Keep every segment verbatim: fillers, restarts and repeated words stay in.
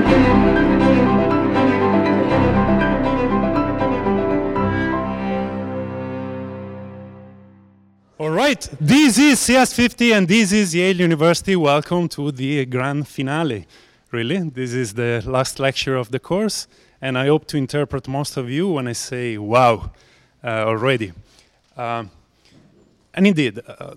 All right, this is C S fifty and this is Yale University. Welcome to the grand finale. Really, this is the last lecture of the course, and I hope to interpret most of you when I say, wow, uh, already. Um, and indeed, uh,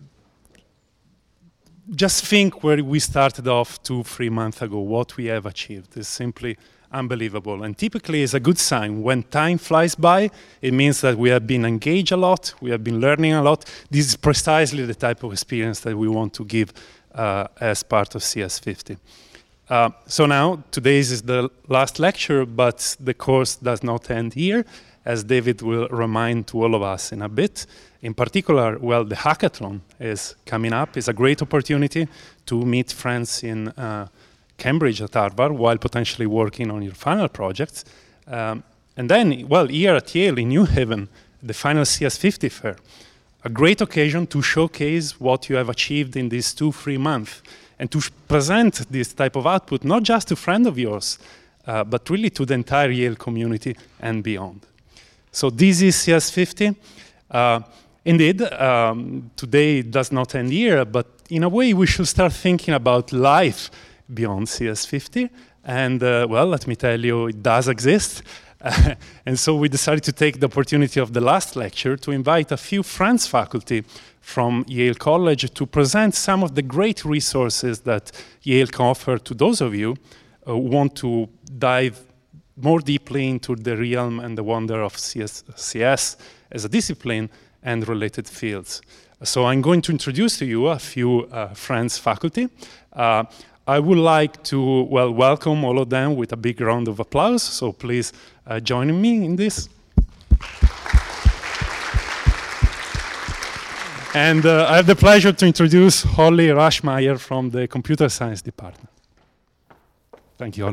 just think where we started off two, three months ago, what we have achieved is simply unbelievable. And typically it's a good sign. When time flies by, it means that we have been engaged a lot, we have been learning a lot. This is precisely the type of experience that we want to give uh, as part of C S fifty. Uh, so now, today's is the last lecture, but the course does not end here, as David will remind to all of us in a bit. In particular, well, the hackathon is coming up. It's a great opportunity to meet friends in uh, Cambridge at Harvard while potentially working on your final projects. Um, and then, well, here at Yale in New Haven, the final C S fifty fair, a great occasion to showcase what you have achieved in these two, three months and to present this type of output, not just to friends of yours, uh, but really to the entire Yale community and beyond. So this is C S fifty. Uh, indeed, um, today does not end here, but in a way we should start thinking about life beyond C S fifty, and uh, well, let me tell you, it does exist. Uh, and so we decided to take the opportunity of the last lecture to invite a few friends faculty from Yale College to present some of the great resources that Yale can offer to those of you who want to dive more deeply into the realm and the wonder of C S, C S as a discipline and related fields. So I'm going to introduce to you a few uh, friends faculty. Uh, I would like to, well, welcome all of them with a big round of applause. So please uh, join me in this. And uh, I have the pleasure to introduce Holly Rushmeyer from the Computer Science Department. Thank you, Holly.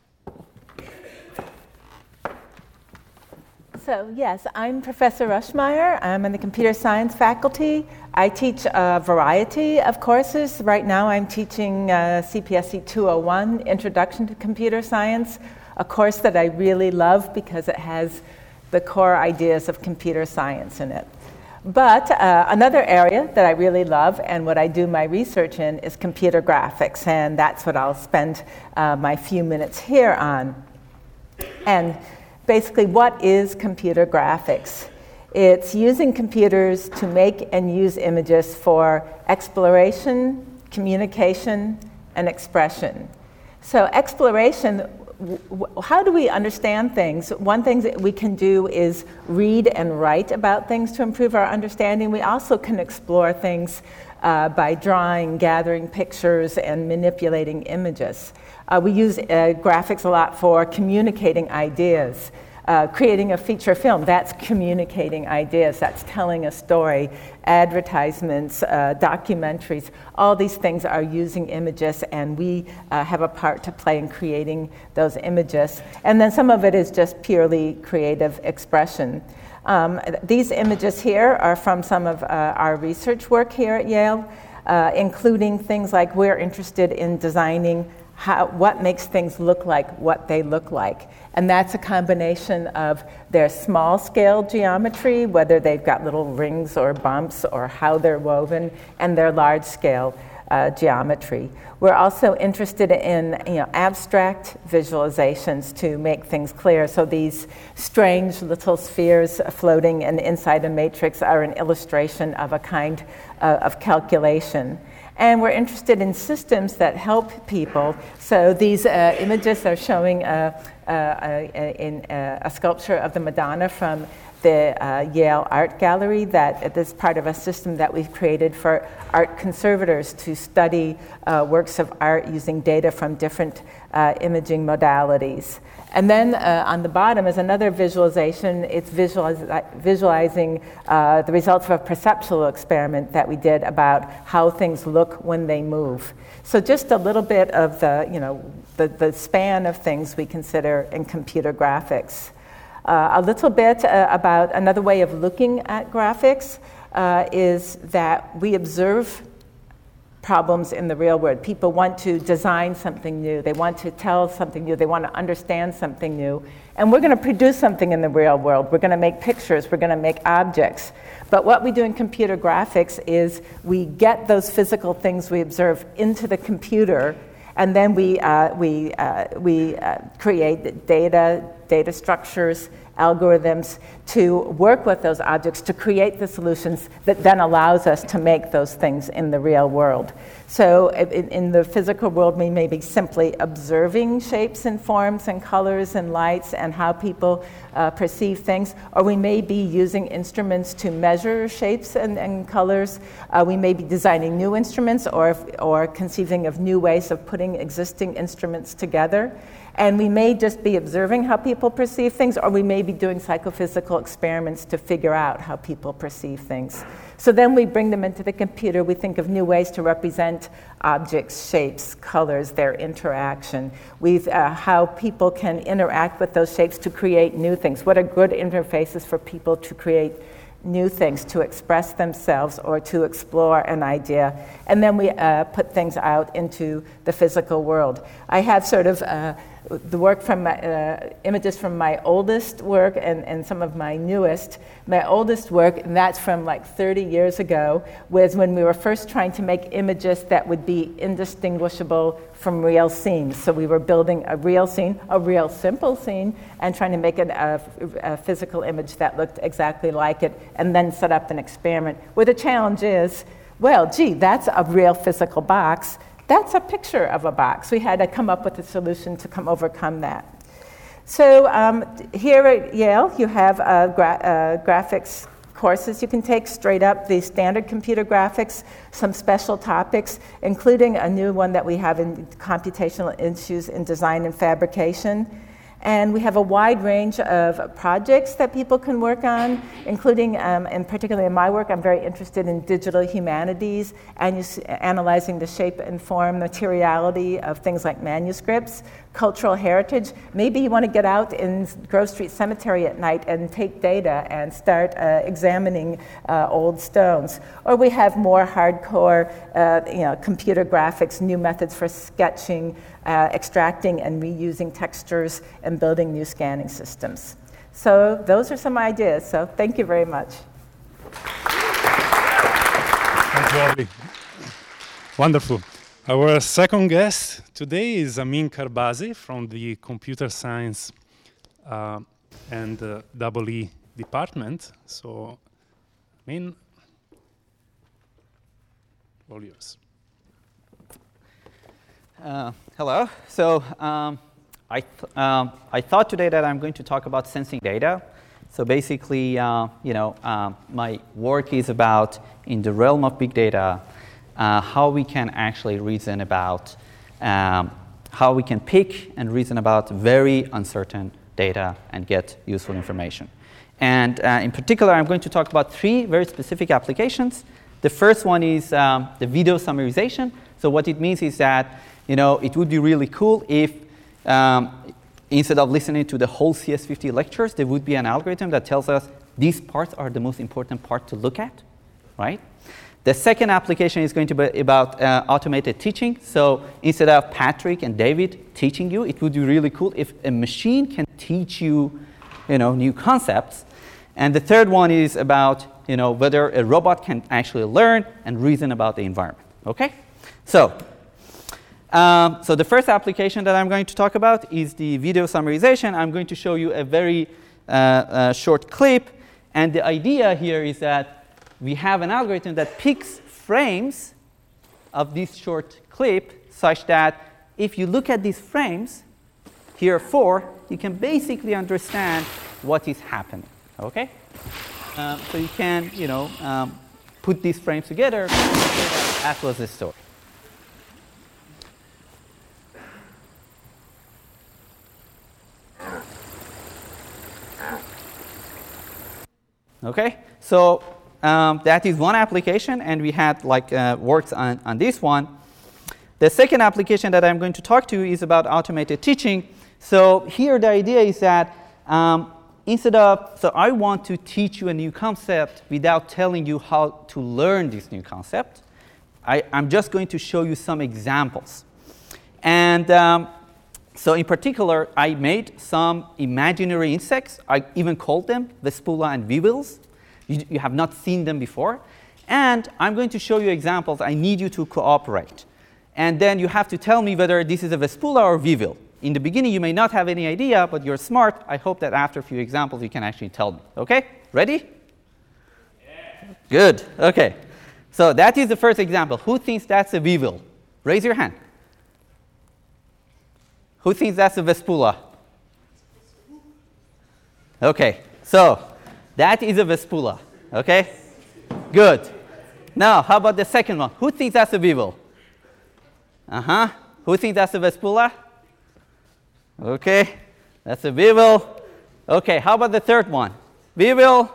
So yes, I'm Professor Rushmeyer. I'm in the computer science faculty. I teach a variety of courses. Right now I'm teaching uh, C P S C two oh one, Introduction to Computer Science, a course that I really love because it has the core ideas of computer science in it. But uh, another area that I really love and what I do my research in is computer graphics, and that's what I'll spend uh, my few minutes here on. And basically, what is computer graphics? It's using computers to make and use images for exploration, communication, and expression. So exploration, how do we understand things? One thing that we can do is read and write about things to improve our understanding. We also can explore things uh, by drawing, gathering pictures, and manipulating images. Uh, we use uh, graphics a lot for communicating ideas. Uh, creating a feature film, that's communicating ideas, that's telling a story. Advertisements, uh, documentaries, all these things are using images, and we uh, have a part to play in creating those images. And then some of it is just purely creative expression. Um, these images here are from some of uh, our research work here at Yale, uh, including things like we're interested in designing How, what makes things look like what they look like. And that's a combination of their small scale geometry, whether they've got little rings or bumps or how they're woven, and their large scale uh, geometry. We're also interested in you know, abstract visualizations to make things clear. So these strange little spheres floating and inside a matrix are an illustration of a kind uh, of calculation. And we're interested in systems that help people. So these uh, images are showing a, a, a, in a, a sculpture of the Madonna from the uh, Yale Art Gallery that is part of a system that we've created for art conservators to study uh, works of art using data from different uh, imaging modalities. And then uh, on the bottom is another visualization. It's visualiz- visualizing uh, the results of a perceptual experiment that we did about how things look when they move. So just a little bit of the, you know, the, the span of things we consider in computer graphics. Uh, a little bit uh, about another way of looking at graphics uh, is that we observe problems in the real world. People want to design something new. They want to tell something new. They want to understand something new. And we're going to produce something in the real world. We're going to make pictures. We're going to make objects. But what we do in computer graphics is we get those physical things we observe into the computer, and then we, uh, we, uh, we uh, create data, data structures, algorithms to work with those objects to create the solutions that then allows us to make those things in the real world. So in, in the physical world, we may be simply observing shapes and forms and colors and lights and how people uh, perceive things, or we may be using instruments to measure shapes and, and colors. Uh, we may be designing new instruments or, or conceiving of new ways of putting existing instruments together. And we may just be observing how people perceive things, or we may be doing psychophysical experiments to figure out how people perceive things. So then we bring them into the computer. We think of new ways to represent objects, shapes, colors, their interaction. We've, uh, how people can interact with those shapes to create new things. What are good interfaces for people to create new things, to express themselves or to explore an idea. And then we uh, put things out into the physical world. I have sort of uh, the work from my, uh, images from my oldest work and, and some of my newest. My oldest work, and that's from like thirty years ago, was when we were first trying to make images that would be indistinguishable from real scenes. So we were building a real scene, a real simple scene, and trying to make an, a, a physical image that looked exactly like it, and then set up an experiment where the challenge is, well, gee, that's a real physical box. That's a picture of a box. We had to come up with a solution to come overcome that. So um, here at Yale, you have uh, gra- uh, graphics courses you can take straight up, the standard computer graphics, some special topics, including a new one that we have in computational issues in design and fabrication. And we have a wide range of projects that people can work on, including, um, and particularly in my work, I'm very interested in digital humanities and analyzing the shape and form, materiality of things like manuscripts, cultural heritage. Maybe you want to get out in Grove Street Cemetery at night and take data and start uh, examining uh, old stones. Or we have more hardcore, uh, you know, computer graphics, new methods for sketching, Uh, extracting and reusing textures and building new scanning systems. So those are some ideas. So thank you very much. Thank you, Ollie. Wonderful. Our second guest today is Amin Karbazi from the Computer Science uh, and uh, Double E department. So, Amin, all yours. Uh, hello. So um, I, th- um, I thought today that I'm going to talk about sensing data. So basically, uh, you know, um, my work is about, in the realm of big data, uh, how we can actually reason about, um, how we can pick and reason about very uncertain data and get useful information. And uh, in particular, I'm going to talk about three very specific applications. The first one is um, the video summarization. So what it means is that, you know, it would be really cool if um, instead of listening to the whole C S fifty lectures, there would be an algorithm that tells us these parts are the most important part to look at, right? The second application is going to be about uh, automated teaching. So instead of Patrick and David teaching you, it would be really cool if a machine can teach you, you know, new concepts. And the third one is about, you know, whether a robot can actually learn and reason about the environment, okay? So, Um, so the first application that I'm going to talk about is the video summarization. I'm going to show you a very uh, uh, short clip. And the idea here is that we have an algorithm that picks frames of this short clip such that if you look at these frames, here are four, you can basically understand what is happening, okay? Um, so you can, you know, um, put these frames together, that was the story. Okay, so um, that is one application, and we had like uh, works on, on this one. The second application that I'm going to talk to is about automated teaching. So here the idea is that um, instead of, so I want to teach you a new concept without telling you how to learn this new concept. I, I'm just going to show you some examples. And um, so in particular, I made some imaginary insects. I even called them Vespula and Weevils. You, you have not seen them before. And I'm going to show you examples. I need you to cooperate. And then you have to tell me whether this is a Vespula or Weevil. In the beginning, you may not have any idea, but you're smart. I hope that after a few examples, you can actually tell me. OK? Ready? Yeah. Good. OK. So that is the first example. Who thinks that's a Weevil? Raise your hand. Who thinks that's a Vespula? OK. So that is a Vespula. OK? Good. Now, how about the second one? Who thinks that's a Weevil? Uh-huh. Who thinks that's a Vespula? OK. That's a Weevil. OK. How about the third one? Weevil.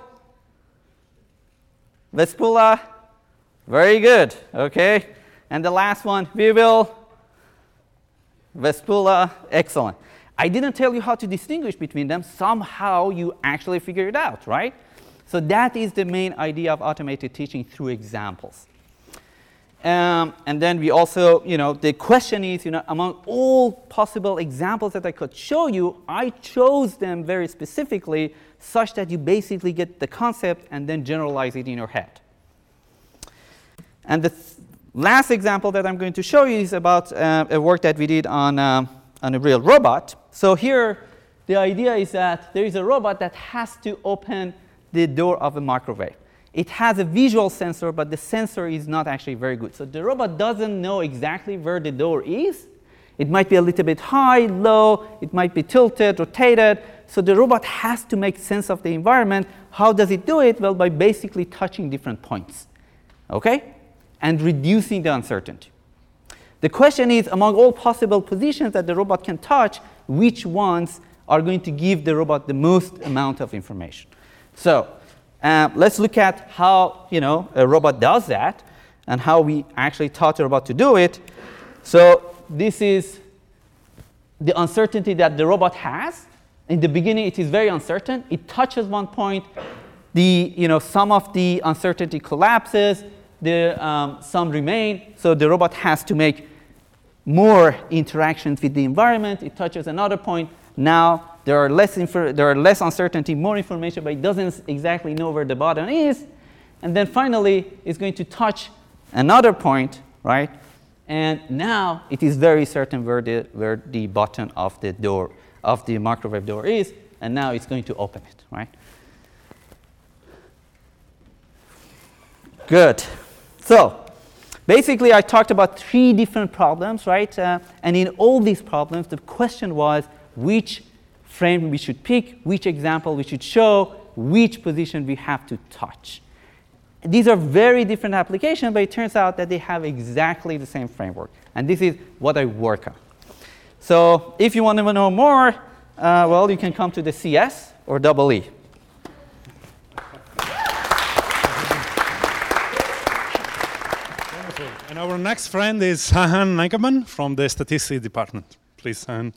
Vespula. Very good. OK. And the last one, Weevil. Vespula. Excellent. I didn't tell you how to distinguish between them. Somehow you actually figured it out, right? So that is the main idea of automated teaching through examples. Um, and then we also, you know, the question is, you know, among all possible examples that I could show you, I chose them very specifically such that you basically get the concept and then generalize it in your head. And the th last example that I'm going to show you is about uh, a work that we did on, um, on a real robot. So here, the idea is that there is a robot that has to open the door of a microwave. It has a visual sensor, but the sensor is not actually very good. So the robot doesn't know exactly where the door is. It might be a little bit high, low. It might be tilted, rotated. So the robot has to make sense of the environment. How does it do it? Well, by basically touching different points, OK? And reducing the uncertainty. The question is, among all possible positions that the robot can touch, which ones are going to give the robot the most amount of information? So uh, let's look at how, you know, a robot does that and how we actually taught the robot to do it. So this is the uncertainty that the robot has. In the beginning, it is very uncertain. It touches one point. The, you know, some of the uncertainty collapses. The, um, some remain. So the robot has to make more interactions with the environment. It touches another point. Now there are less there are less uncertainty, more information, but it doesn't exactly know where the button is. And then finally, it's going to touch another point, right? And now it is very certain where the where the button of the door of the microwave door is, and now it's going to open it, right? Good. So basically, I talked about three different problems, right? Uh, and in all these problems, the question was which frame we should pick, which example we should show, which position we have to touch. These are very different applications, but it turns out that they have exactly the same framework. And this is what I work on. So if you want to know more, uh, well, you can come to the C S or double E. And our next friend is Sahan Nagaman from the Statistics Department. Please, Sahan.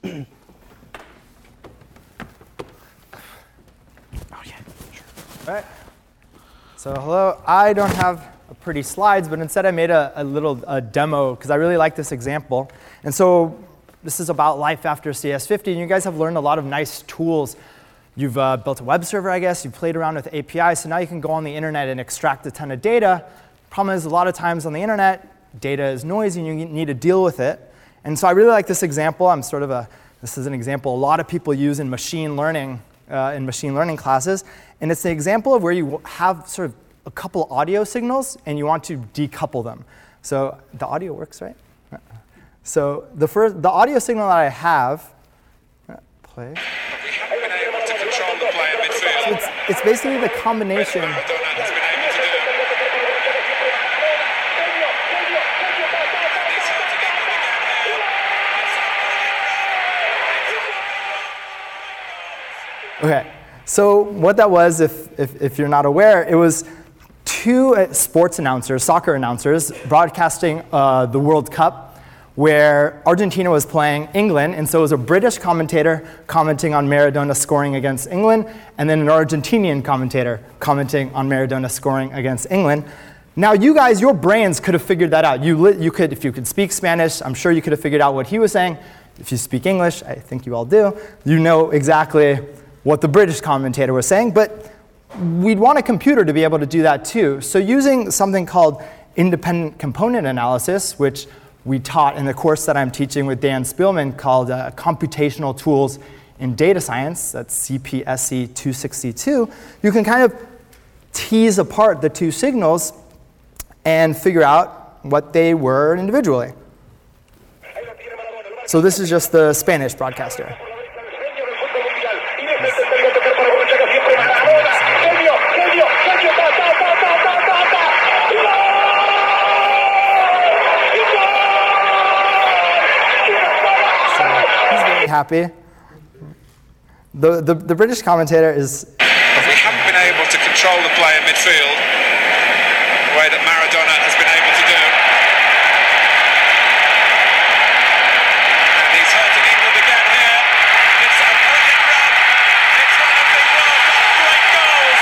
Oh, yeah, sure. All right. So hello. I don't have a pretty slides, but instead I made a, a little a demo because I really like this example. And so this is about life after C S fifty. And you guys have learned a lot of nice tools. You've uh, built a web server, I guess. You've played around with A P Is. So now you can go on the internet and extract a ton of data. Problem is, a lot of times on the internet, data is noisy and you need to deal with it. And so I really like this example. I'm sort of a, this is an example a lot of people use in machine learning, uh, in machine learning classes. And it's the example of where you have sort of a couple audio signals and you want to decouple them. So the audio works, right? So the first, the audio signal that I have, play. We haven't been able to control the play in midfield. So it's, it's basically the combination. Okay, so what that was, if, if, if you're not aware, it was two uh, sports announcers, soccer announcers, broadcasting uh, the World Cup, where Argentina was playing England, and so it was a British commentator commenting on Maradona scoring against England, and then an Argentinian commentator commenting on Maradona scoring against England. Now, you guys, your brains could have figured that out. You, li- you could, if you could speak Spanish, I'm sure you could have figured out what he was saying. If you speak English, I think you all do, you know exactly what the British commentator was saying. But we'd want a computer to be able to do that too. So using something called independent component analysis, which we taught in the course that I'm teaching with Dan Spielman called uh, Computational Tools in Data Science, that's C P S C two sixty-two, you can kind of tease apart the two signals and figure out what they were individually. So this is just the Spanish broadcaster. Happy. The, the, the British commentator is... We haven't been able to control the play in midfield the way that Maradona has been able to do. And he's hurting England again here. It's a brilliant run. It's one of the World Cup's great goals.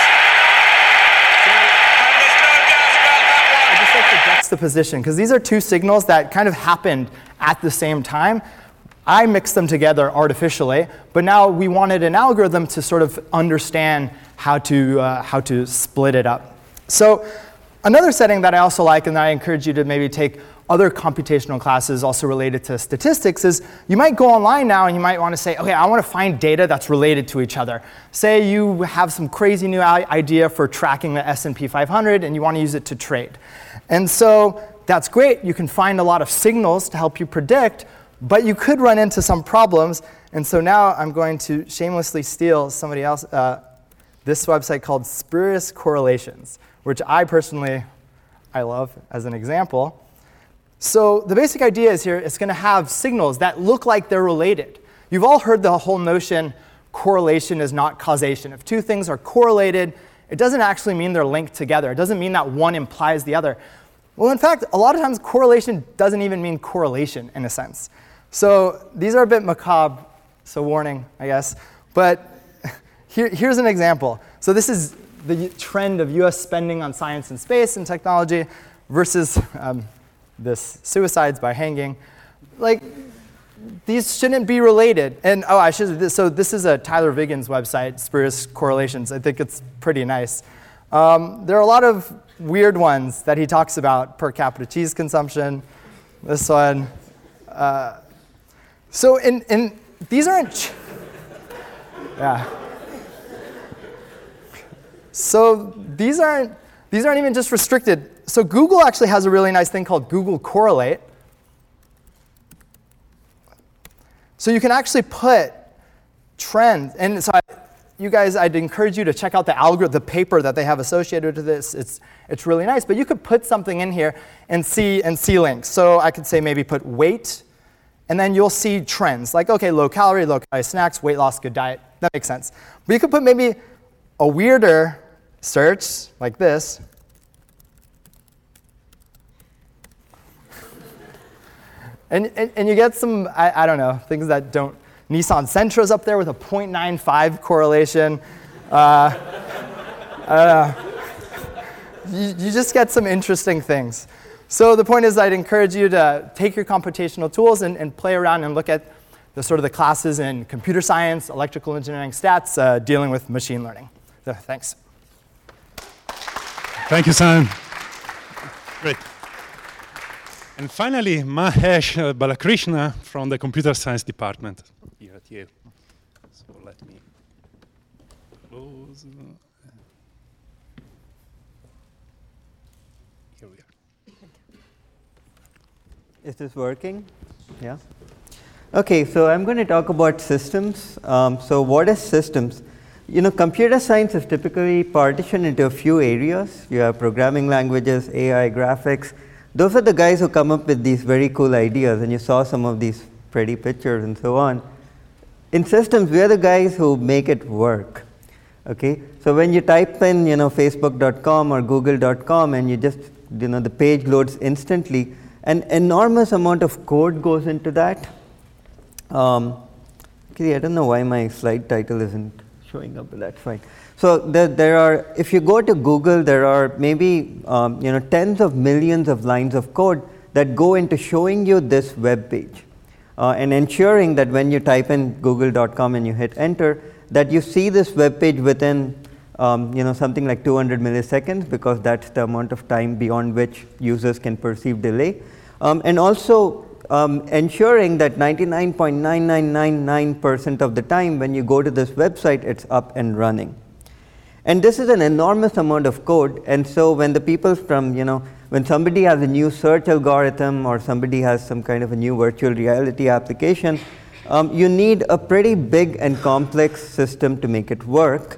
And there's no doubt about that one. I just like the juxtaposition, because these are two signals that kind of happened at the same time. I mixed them together artificially, but now we wanted an algorithm to sort of understand how to, uh, how to split it up. So another setting that I also like, and that I encourage you to maybe take other computational classes also related to statistics, is you might go online now and you might want to say, okay, I want to find data that's related to each other. Say you have some crazy new idea for tracking the S and P five hundred and you want to use it to trade. And so that's great. You can find a lot of signals to help you predict, but you could run into some problems. And so now I'm going to shamelessly steal somebody else, uh, this website called Spurious Correlations, which I personally, I love as an example. So the basic idea is here, it's going to have signals that look like they're related. You've all heard the whole notion, correlation is not causation. If two things are correlated, it doesn't actually mean they're linked together. It doesn't mean that one implies the other. Well, in fact, a lot of times correlation doesn't even mean correlation in a sense. So these are a bit macabre, so warning, I guess. But here, here's an example. So this is the trend of U S spending on science and space and technology versus um, this suicides by hanging. Like, these shouldn't be related. And oh, I should. So this is a Tyler Vigen's website, Spurious Correlations. I think it's pretty nice. Um, there are a lot of weird ones that he talks about: per capita cheese consumption. This one. Uh, So in, in these aren't, ch- yeah. So these aren't these aren't even just restricted. So Google actually has a really nice thing called Google Correlate. So you can actually put trends, and so I, you guys, I'd encourage you to check out the algorithm, the paper that they have associated to this. It's it's really nice. But you could put something in here and see and see links. So I could say maybe put weight. And then you'll see trends, like, okay, low calorie, low calorie snacks, weight loss, good diet. That makes sense. But you could put maybe a weirder search, like this. and, and, and you get some, I, I don't know, things that don't, Nissan Sentra's up there with a zero point nine five correlation. Uh, I don't know. You, you just get some interesting things. So the point is, I'd encourage you to take your computational tools and, and play around and look at the sort of the classes in computer science, electrical engineering, stats, uh, dealing with machine learning. So, thanks. Thank you, Sam. Great. And finally, Mahesh Balakrishna from the computer science department here at Yale. So let me close. Here we are. Is this working? Yeah. Okay, so I'm going to talk about systems. Um, so what is systems? You know, computer science is typically partitioned into a few areas. You have programming languages, A I, graphics. Those are the guys who come up with these very cool ideas, and you saw some of these pretty pictures and so on. In systems, we are the guys who make it work. Okay, so when you type in, you know, Facebook dot com or Google dot com, and you just, you know, the page loads instantly, an enormous amount of code goes into that. Um, okay, I don't know why my slide title isn't showing up, but that's fine. So there, there are, if you go to Google, there are maybe um, you know tens of millions of lines of code that go into showing you this web page uh, and ensuring that when you type in google dot com and you hit enter, that you see this web page within um, you know something like two hundred milliseconds, because that's the amount of time beyond which users can perceive delay, um, and also Um, ensuring that ninety-nine point nine nine nine nine percent of the time when you go to this website, it's up and running. And this is an enormous amount of code, and so when the people from, you know, when somebody has a new search algorithm or somebody has some kind of a new virtual reality application, um, you need a pretty big and complex system to make it work.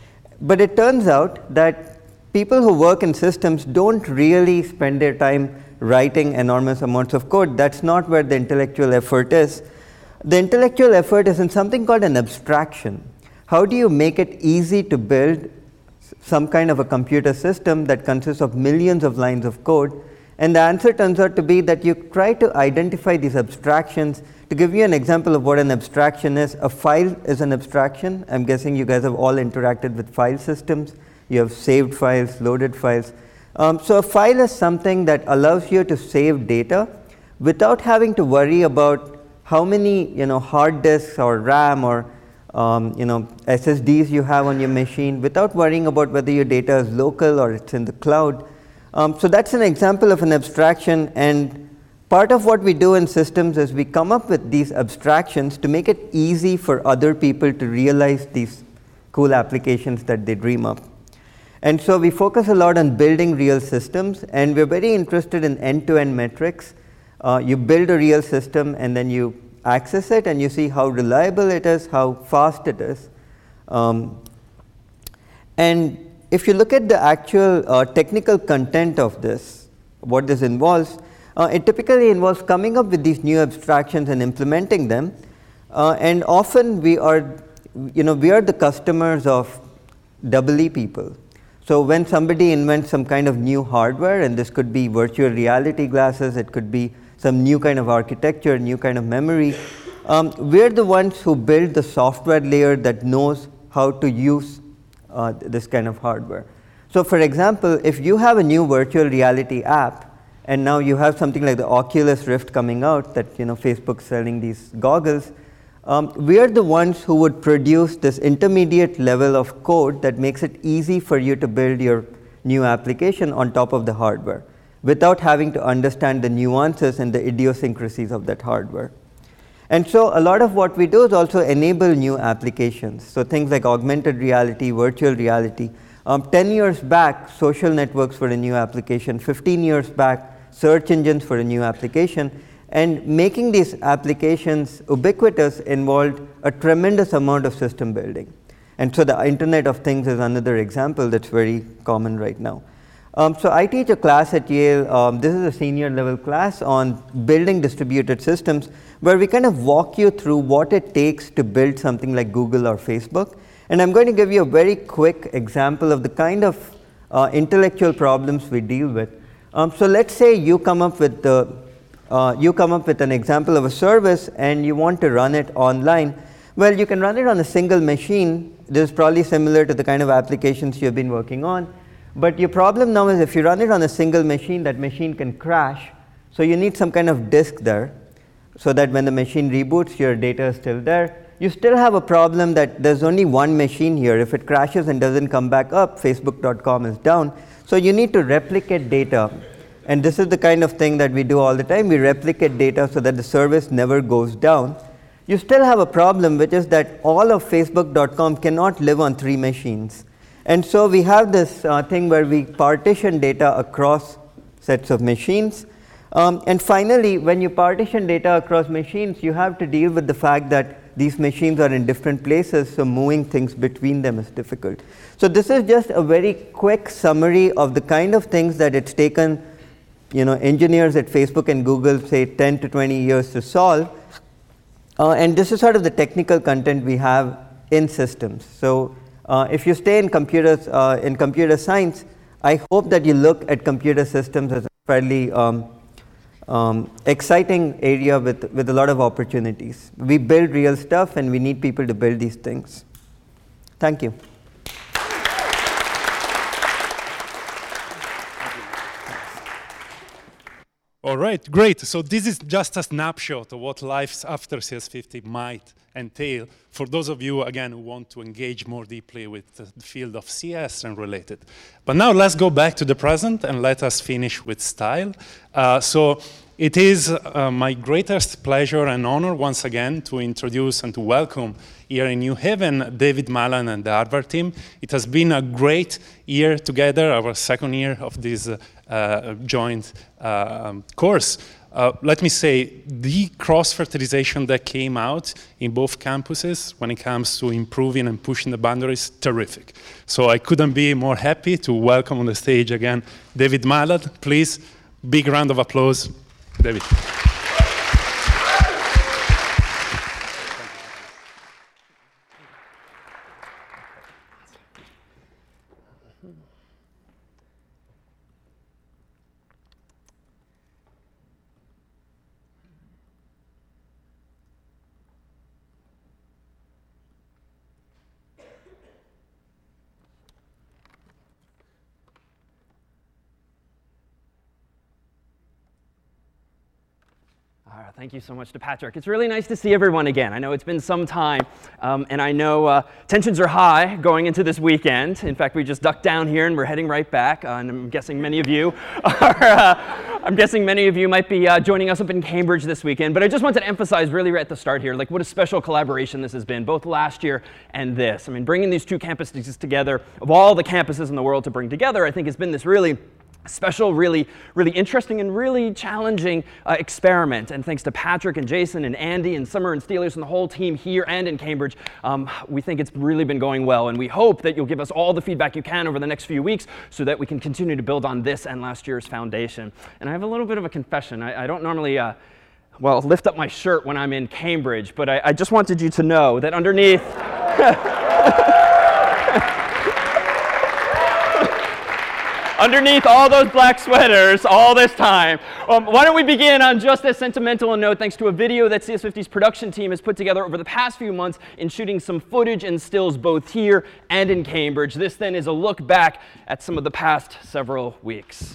But it turns out that people who work in systems don't really spend their time writing enormous amounts of code. That's not where the intellectual effort is. The intellectual effort is in something called an abstraction. How do you make it easy to build some kind of a computer system that consists of millions of lines of code? And the answer turns out to be that you try to identify these abstractions. To give you an example of what an abstraction is, a file is an abstraction. I'm guessing you guys have all interacted with file systems. You have saved files, loaded files. Um, so a file is something that allows you to save data without having to worry about how many you know, hard disks or RAM or um, you know, S S Ds you have on your machine, without worrying about whether your data is local or it's in the cloud. Um, so that's an example of an abstraction, and part of what we do in systems is we come up with these abstractions to make it easy for other people to realize these cool applications that they dream up. And so we focus a lot on building real systems, and we're very interested in end-to-end metrics. Uh, you build a real system, and then you access it, and you see how reliable it is, how fast it is. Um, and if you look at the actual uh, technical content of this, what this involves, uh, it typically involves coming up with these new abstractions and implementing them. Uh, and often we are, you know, we are the customers of double E people. So when somebody invents some kind of new hardware, and this could be virtual reality glasses, it could be some new kind of architecture, new kind of memory, um, we're the ones who build the software layer that knows how to use uh, this kind of hardware. So for example, if you have a new virtual reality app, and now you have something like the Oculus Rift coming out that you know Facebook's selling these goggles, Um, we are the ones who would produce this intermediate level of code that makes it easy for you to build your new application on top of the hardware without having to understand the nuances and the idiosyncrasies of that hardware. And so a lot of what we do is also enable new applications. So things like augmented reality, virtual reality. Um, ten years back, social networks were a new application. fifteen years back, search engines were a new application. And making these applications ubiquitous involved a tremendous amount of system building. And so the Internet of Things is another example that's very common right now. Um, so I teach a class at Yale. Um, this is a senior level class on building distributed systems, where we kind of walk you through what it takes to build something like Google or Facebook. And I'm going to give you a very quick example of the kind of uh, intellectual problems we deal with. Um, so let's say you come up with the Uh, you come up with an example of a service and you want to run it online. Well, you can run it on a single machine. This is probably similar to the kind of applications you've been working on. But your problem now is if you run it on a single machine, that machine can crash. So you need some kind of disk there so that when the machine reboots, your data is still there. You still have a problem that there's only one machine here. If it crashes and doesn't come back up, Facebook dot com is down. So you need to replicate data. And this is the kind of thing that we do all the time. We replicate data so that the service never goes down. You still have a problem, which is that all of Facebook dot com cannot live on three machines. And so we have this uh, thing where we partition data across sets of machines. Um, and finally, when you partition data across machines, you have to deal with the fact that these machines are in different places, so moving things between them is difficult. So this is just a very quick summary of the kind of things that it's taken you know, engineers at Facebook and Google say ten to twenty years to solve. Uh, and this is sort of the technical content we have in systems. So uh, if you stay in computers, uh, in computer science, I hope that you look at computer systems as a fairly um, um, exciting area with, with a lot of opportunities. We build real stuff and we need people to build these things. Thank you. All right, great. So this is just a snapshot of what life after C S fifty might entail for those of you, again, who want to engage more deeply with the field of C S and related. But now let's go back to the present and let us finish with style. Uh, so it is uh, my greatest pleasure and honor once again to introduce and to welcome here in New Haven David Malan and the Harvard team. It has been a great year together, our second year of this uh, uh, joint uh, course. Uh, let me say, the cross-fertilization that came out in both campuses when it comes to improving and pushing the boundaries, terrific. So I couldn't be more happy to welcome on the stage again David Malan. Please, big round of applause, David. Uh, thank you so much to Patrick. It's really nice to see everyone again. I know it's been some time, um, and I know uh, tensions are high going into this weekend. In fact, we just ducked down here, and we're heading right back. Uh, and I'm guessing many of you are. Uh, I'm guessing many of you might be uh, joining us up in Cambridge this weekend. But I just wanted to emphasize, really, right at the start here, like what a special collaboration this has been, both last year and this. I mean, bringing these two campuses together, of all the campuses in the world to bring together, I think has been this really special, really, really interesting and really challenging uh, experiment. And thanks to Patrick and Jason and Andy and Summer and Stelios and the whole team here and in Cambridge, um, we think it's really been going well. And we hope that you'll give us all the feedback you can over the next few weeks so that we can continue to build on this and last year's foundation. And I have a little bit of a confession. I, I don't normally, uh, well, lift up my shirt when I'm in Cambridge, but I, I just wanted you to know that underneath... Underneath all those black sweaters all this time. Um, why don't we begin on just as sentimental a note thanks to a video that C S fifty's production team has put together over the past few months in shooting some footage and stills both here and in Cambridge. This then is a look back at some of the past several weeks.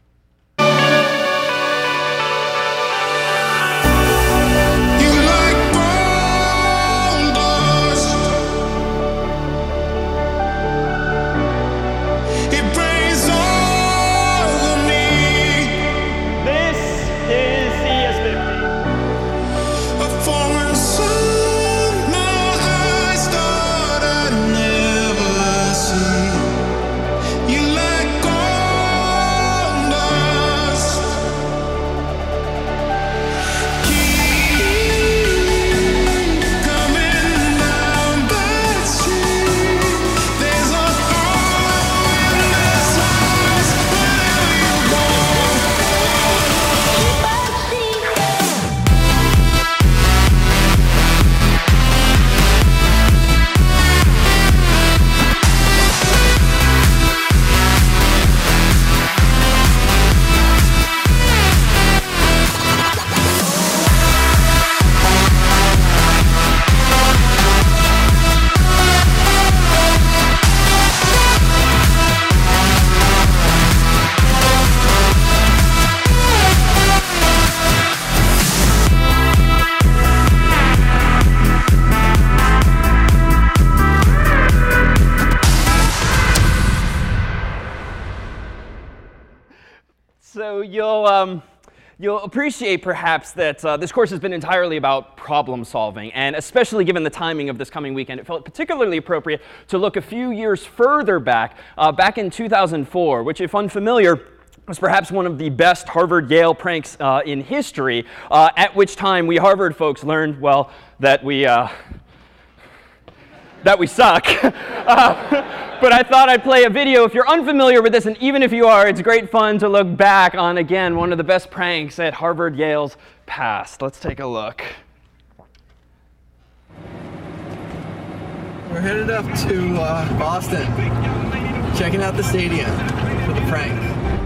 So you'll, um, you'll appreciate perhaps that uh, this course has been entirely about problem solving, and especially given the timing of this coming weekend, it felt particularly appropriate to look a few years further back, uh, back in two thousand four, which, if unfamiliar, was perhaps one of the best Harvard-Yale pranks uh, in history, uh, at which time we Harvard folks learned, well, that we, uh, that we suck. uh, But I thought I'd play a video. If you're unfamiliar with this, and even if you are, it's great fun to look back on, again, one of the best pranks at Harvard-Yale's past. Let's take a look. We're headed up to uh, Boston, checking out the stadium for the prank.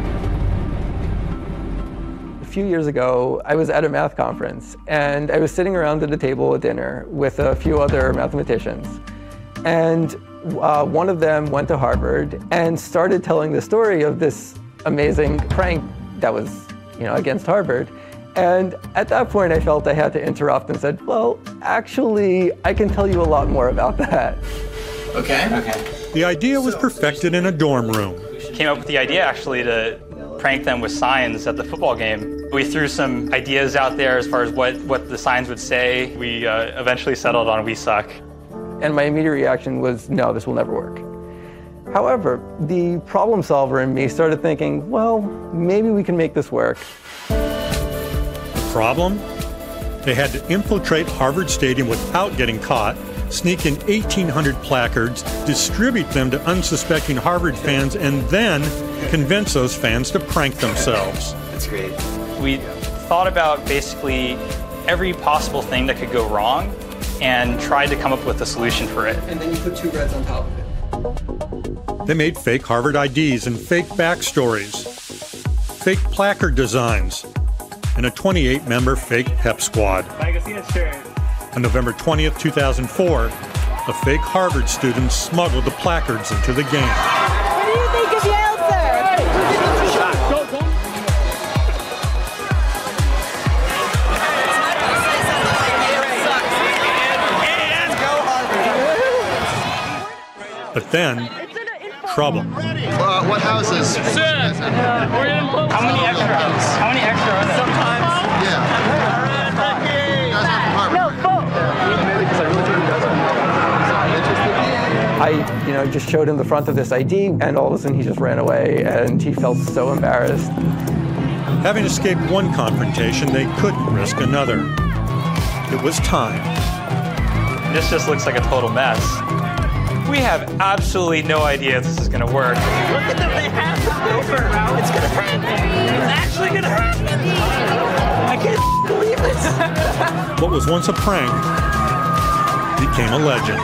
A few years ago, I was at a math conference, and I was sitting around at a table at dinner with a few other mathematicians. And uh, one of them went to Harvard and started telling the story of this amazing prank that was, you know, against Harvard. And at that point, I felt I had to interrupt and said, well, actually, I can tell you a lot more about that. Okay. Okay. The idea was perfected in a dorm room. Came up with the idea, actually, to prank them with signs at the football game. We threw some ideas out there as far as what, what the signs would say. We uh, eventually settled on "We suck." And my immediate reaction was, no, this will never work. However, the problem solver in me started thinking, well, maybe we can make this work. The problem? They had to infiltrate Harvard Stadium without getting caught, sneak in eighteen hundred placards, distribute them to unsuspecting Harvard fans, and then convince those fans to prank themselves. That's great. We thought about basically every possible thing that could go wrong and tried to come up with a solution for it. And then you put two reds on top of it. They made fake Harvard I Ds and fake backstories, fake placard designs, and a twenty-eight member fake pep squad. On November twentieth, two thousand four, the fake Harvard students smuggled the placards into the game. What do you think of Yale, sir? Go, go. But then, trouble. Uh, what houses? How many extras? How many extras are there? Sometimes. Yeah. I, you know, just showed him the front of this I D, and all of a sudden he just ran away, and he felt so embarrassed. Having escaped one confrontation, they couldn't risk another. It was time. This just looks like a total mess. We have absolutely no idea if this is going to work. Look at them, they have the paper. It's going to happen. It's actually going to happen. I can't believe this. What was once a prank became a legend.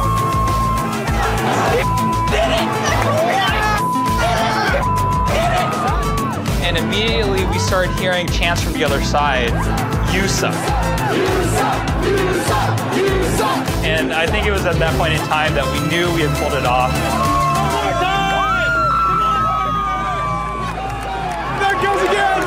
And immediately we started hearing chants from the other side, "You suck." You suck, you suck, you suck. And I think it was at that point in time that we knew we had pulled it off. There goes again!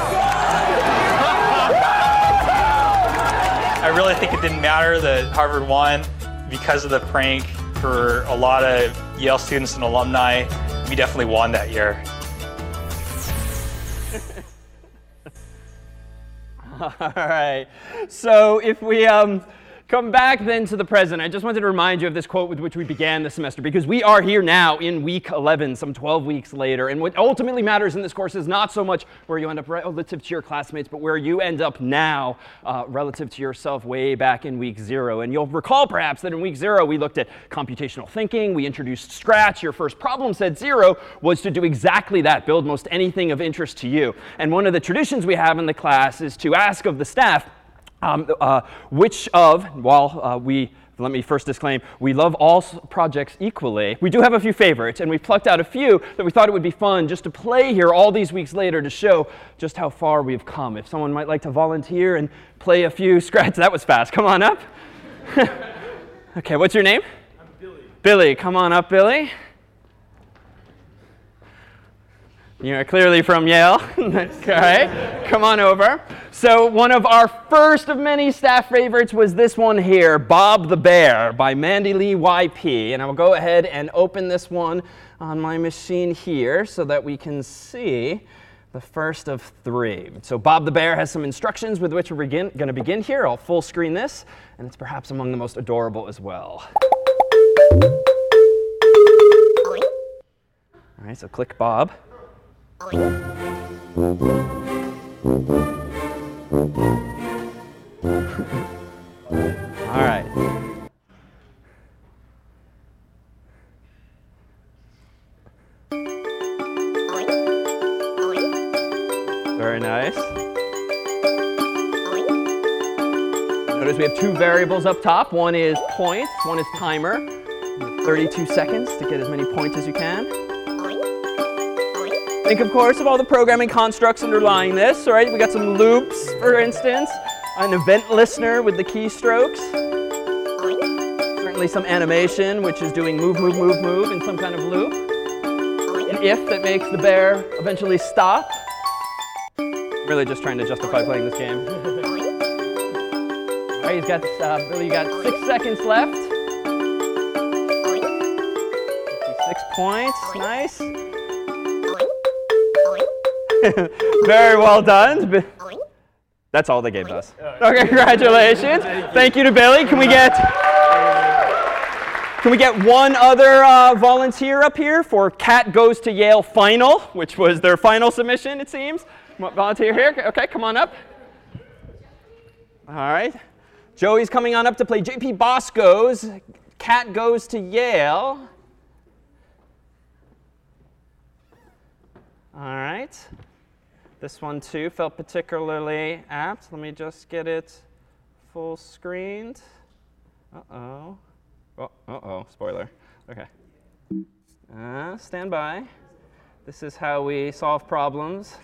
I really think it didn't matter that Harvard won because of the prank. For a lot of Yale students and alumni, we definitely won that year. All right. So if we um, come back then to the present, I just wanted to remind you of this quote with which we began the semester, because we are here now in week eleven, some twelve weeks later. And what ultimately matters in this course is not so much where you end up relative to your classmates, but where you end up now uh, relative to yourself way back in week zero. And you'll recall perhaps that in week zero, we looked at computational thinking. We introduced Scratch. Your first problem, set zero, was to do exactly that, build most anything of interest to you. And one of the traditions we have in the class is to ask of the staff, Um, uh, which of, while uh, we, let me first disclaim, we love all projects equally. We do have a few favorites, and we plucked out a few that we thought it would be fun just to play here all these weeks later to show just how far we've come. If someone might like to volunteer and play a few Scratch, that was fast. Come on up. Okay, what's your name? I'm Billy. Billy, come on up, Billy. You're clearly from Yale. Okay, come on over. So one of our first of many staff favorites was this one here, Bob the Bear by Mandy Lee Y P. And I will go ahead and open this one on my machine here so that we can see the first of three. So Bob the Bear has some instructions with which we're going to begin here. I'll full screen this, and it's perhaps among the most adorable as well. All right, so click Bob. All right. Very nice. Notice we have two variables up top. One is points, one is timer. thirty-two seconds to get as many points as you can. Think, of course, of all the programming constructs underlying this. All right, we got some loops, for instance, an event listener with the keystrokes. Certainly apparently some animation, which is doing move, move, move, move in some kind of loop. An if that makes the bear eventually stop. Really just trying to justify playing this game. All right, he's got, uh, Billy, you got six seconds left. Six points, nice. Very well done. That's all the game does. Okay, congratulations. Thank you to Billy. Can we get can we get one other uh, volunteer up here for Cat Goes to Yale Final, which was their final submission, it seems. Volunteer here. Okay, come on up. All right. Joey's coming on up to play J P Bosco's Cat Goes to Yale. All right. This one, too, felt particularly apt. Let me just get it full screened. Uh-oh. Oh, uh-oh, spoiler. OK. Uh, stand by. This is how we solve problems.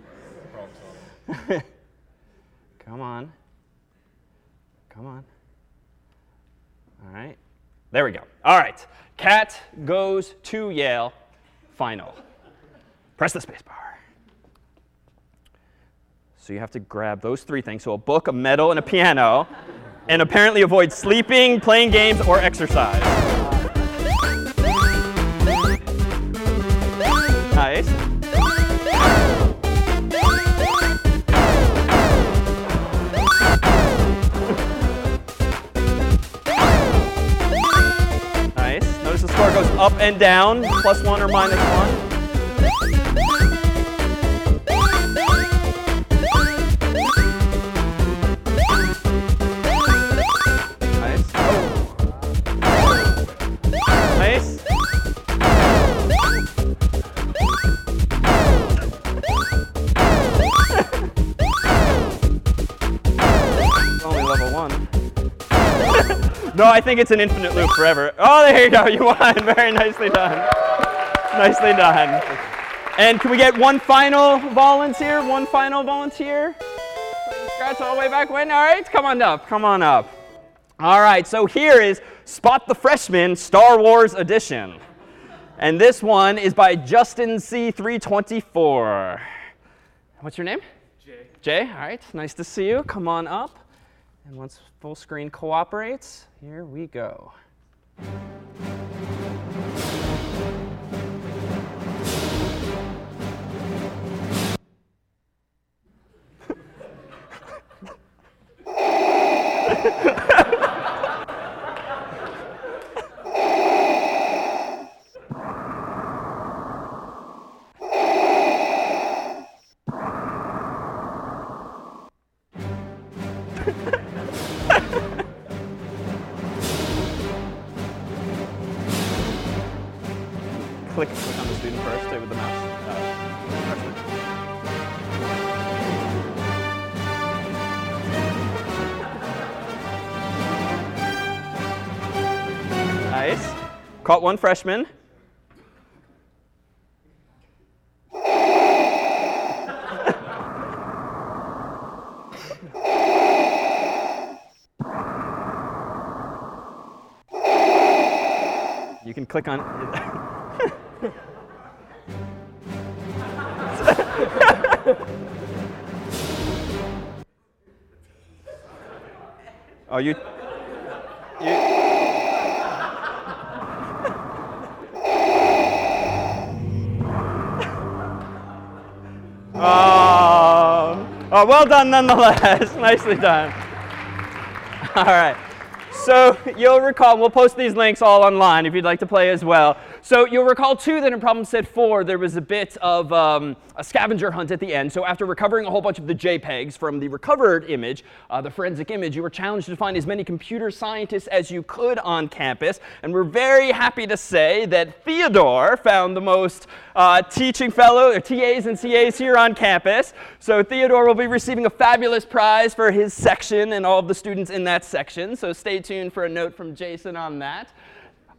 Come on. Come on. All right. There we go. All right. Cat Goes to Yale Final. Press the space bar. So you have to grab those three things. So a book, a medal, and a piano. And apparently avoid sleeping, playing games, or exercise. Nice. Nice. Notice the score goes up and down, plus one or minus one. No, I think it's an infinite loop forever. Oh, there you go. You won. Very nicely done. Nicely done. And can we get one final volunteer? One final volunteer? Scratch all the way back when? All right, come on up. Come on up. All right, so here is Spot the Freshman Star Wars Edition. And this one is by Justin C three twenty-four. What's your name? Jay. Jay, all right. Nice to see you. Come on up. And once full screen cooperates, here we go. Click, click on the student first, stay with the mouse. Uh, nice. Caught one freshman. You can click on. Oh, you. you oh, oh, well done nonetheless. Nicely done. All right. So you'll recall, we'll post these links all online if you'd like to play as well. So you'll recall, too, that in problem set four, there was a bit of um, a scavenger hunt at the end. So after recovering a whole bunch of the JPEGs from the recovered image, uh, the forensic image, you were challenged to find as many computer scientists as you could on campus. And we're very happy to say that Theodore found the most uh, teaching fellow, or T As and C As here on campus. So Theodore will be receiving a fabulous prize for his section and all of the students in that section. So stay tuned for a note from Jason on that.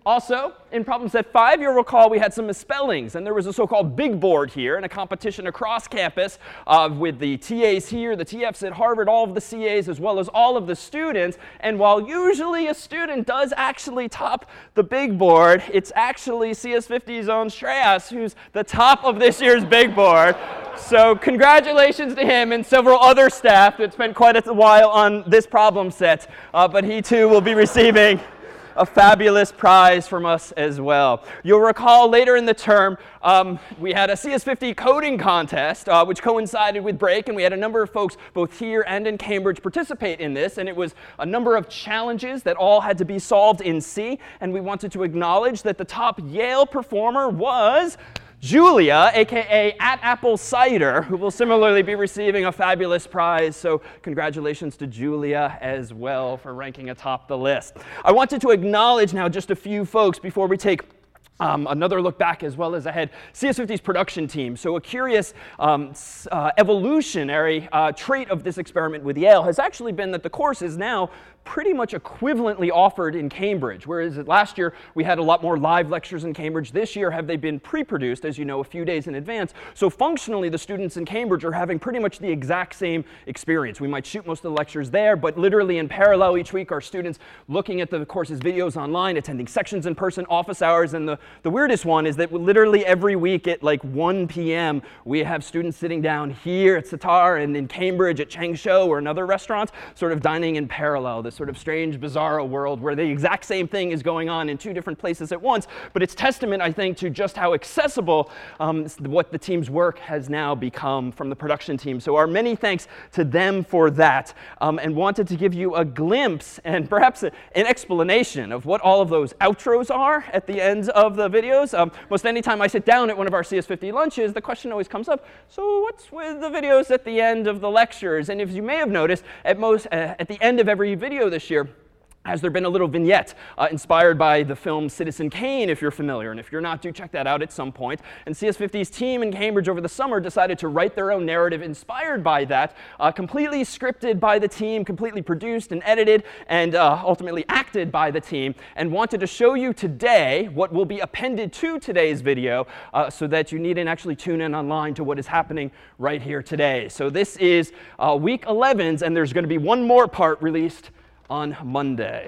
Also, in problem set five, you'll recall we had some misspellings, and there was a so-called big board here and a competition across campus uh, with the T As here, the T Fs at Harvard, all of the C As, as well as all of the students. And while usually a student does actually top the big board, it's actually C S fifty's own Shreyas who's the top of this year's big board. So congratulations to him and several other staff that spent quite a while on this problem set. Uh, but he too will be receiving a fabulous prize from us as well. You'll recall later in the term, um, we had a C S fifty coding contest, uh, which coincided with break, and we had a number of folks both here and in Cambridge participate in this, and it was a number of challenges that all had to be solved in C, and we wanted to acknowledge that the top Yale performer was Julia, a k a at Apple Cider, who will similarly be receiving a fabulous prize. So congratulations to Julia as well for ranking atop the list. I wanted to acknowledge now just a few folks before we take Um, another look back as well as ahead. C S fifty's production team. So a curious um, uh, evolutionary uh, trait of this experiment with Yale has actually been that the course is now pretty much equivalently offered in Cambridge. Whereas last year we had a lot more live lectures in Cambridge. This year have they been pre-produced, as you know, a few days in advance. So functionally the students in Cambridge are having pretty much the exact same experience. We might shoot most of the lectures there, but literally in parallel each week our students looking at the course's videos online, attending sections in person, office hours, and the The weirdest one is that literally every week at like one p m we have students sitting down here at Sitar and in Cambridge at Changsho or in other restaurants, sort of dining in parallel, this sort of strange, bizarro world where the exact same thing is going on in two different places at once. But it's testament, I think, to just how accessible um, what the team's work has now become from the production team. So our many thanks to them for that, um, and wanted to give you a glimpse and perhaps a, an explanation of what all of those outros are at the end of the videos. Um, most any time I sit down at one of our C S fifty lunches, the question always comes up, so what's with the videos at the end of the lectures? And if you may have noticed, at most uh, at the end of every video this year, has there been a little vignette uh, inspired by the film Citizen Kane, if you're familiar. And if you're not, do check that out at some point. And C S fifty's team in Cambridge over the summer decided to write their own narrative inspired by that, uh, completely scripted by the team, completely produced and edited, and uh, ultimately acted by the team, and wanted to show you today what will be appended to today's video uh, so that you needn't actually tune in online to what is happening right here today. So this is uh, week eleven's, and there's going to be one more part released on Monday.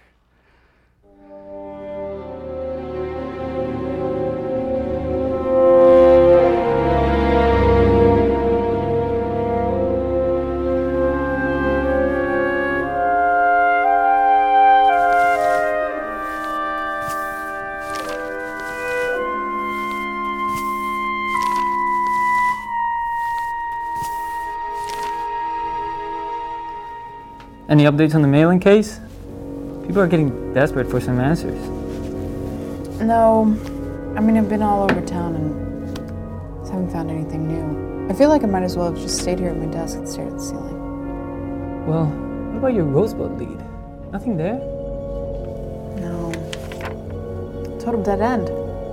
Any updates on the mailing case? People are getting desperate for some answers. No. I mean, I've been all over town and just haven't found anything new. I feel like I might as well have just stayed here at my desk and stared at the ceiling. Well, what about your Rosebud lead? Nothing there? No. Total dead end.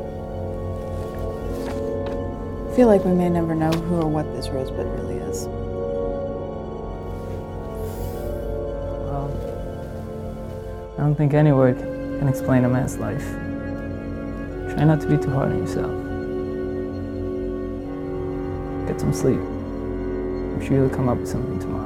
I feel like we may never know who or what this Rosebud really is. I don't think any word can explain a man's life. Try not to be too hard on yourself. Get some sleep. I'm sure you'll come up with something tomorrow.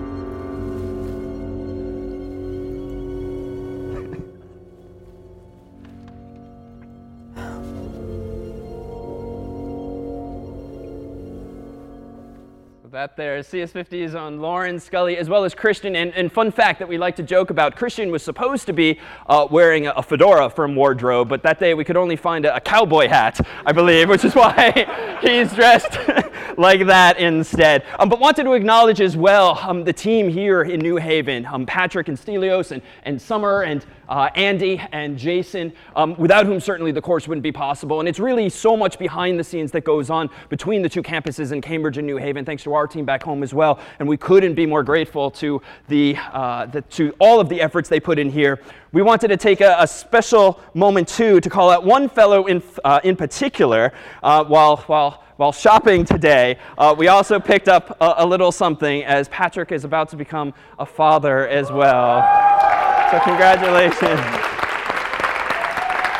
That there, C S fifty's own Lauren Scully, as well as Christian. And, and fun fact that we like to joke about, Christian was supposed to be uh, wearing a, a fedora from wardrobe, but that day we could only find a, a cowboy hat, I believe, which is why he's dressed like that instead. Um, but wanted to acknowledge as well um, the team here in New Haven, um, Patrick and Stelios and, and Summer and uh, Andy and Jason, um, without whom certainly the course wouldn't be possible. And it's really so much behind the scenes that goes on between the two campuses in Cambridge and New Haven, thanks to our team back home as well. And we couldn't be more grateful to, the, uh, the, to all of the efforts they put in here. We wanted to take a, a special moment, too, to call out one fellow in, uh, in particular uh, while, while While shopping today. Uh, we also picked up a, a little something as Patrick is about to become a father as well. So congratulations.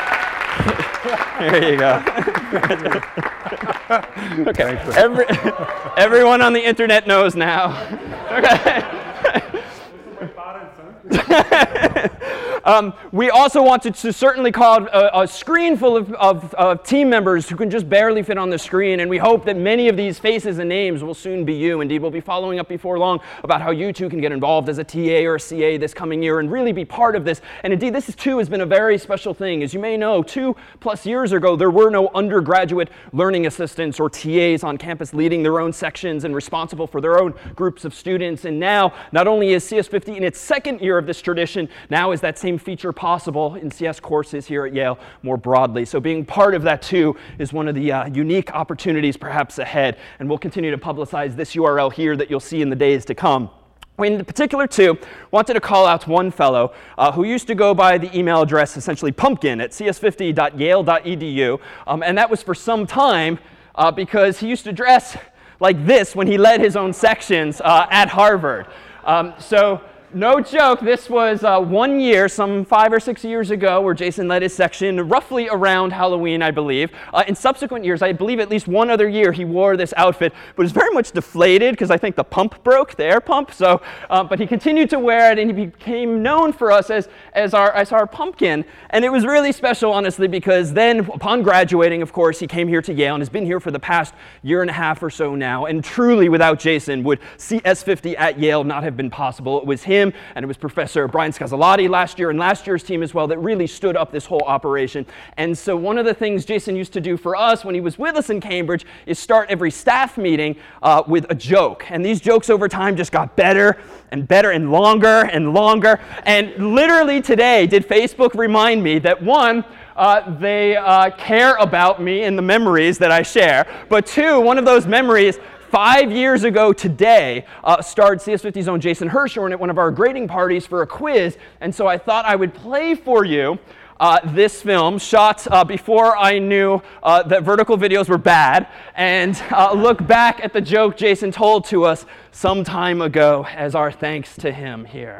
There you go. Okay. Every, everyone on the internet knows now. Okay. Um, we also wanted to certainly call a, a screen full of, of, of team members who can just barely fit on the screen, and we hope that many of these faces and names will soon be you. Indeed, we'll be following up before long about how you too can get involved as a T A or a C A this coming year and really be part of this. And indeed, this is, too has been a very special thing. As you may know, two plus years ago, there were no undergraduate learning assistants or T As on campus leading their own sections and responsible for their own groups of students. And now, not only is C S fifty in its second year of this tradition, now is that same feature possible in C S courses here at Yale more broadly. So being part of that too is one of the uh, unique opportunities perhaps ahead, and we'll continue to publicize this U R L here that you'll see in the days to come. In particular, too, wanted to call out one fellow uh, who used to go by the email address essentially pumpkin at c s fifty dot yale dot e d u, um, and that was for some time uh, because he used to dress like this when he led his own sections uh, at Harvard. Um, so. No joke, this was uh, one year, some five or six years ago, where Jason led his section roughly around Halloween, I believe. Uh, in subsequent years, I believe at least one other year, he wore this outfit, but it was very much deflated because I think the pump broke, the air pump. So, uh, but he continued to wear it, and he became known for us as, as, our, as our pumpkin. And it was really special, honestly, because then upon graduating, of course, he came here to Yale and has been here for the past year and a half or so now. And truly, without Jason, would C S fifty at Yale not have been possible. It was him, and it was Professor Brian Scazzalotti last year and last year's team as well that really stood up this whole operation. And so one of the things Jason used to do for us when he was with us in Cambridge is start every staff meeting uh, with a joke. And these jokes over time just got better and better and longer and longer. And literally today did Facebook remind me that one, Uh, they uh, care about me and the memories that I share. But two, one of those memories five years ago today uh, starred C S fifty's own Jason Hirschhorn at one of our grading parties for a quiz. And so I thought I would play for you uh, this film shot uh, before I knew uh, that vertical videos were bad, and uh, look back at the joke Jason told to us some time ago as our thanks to him here.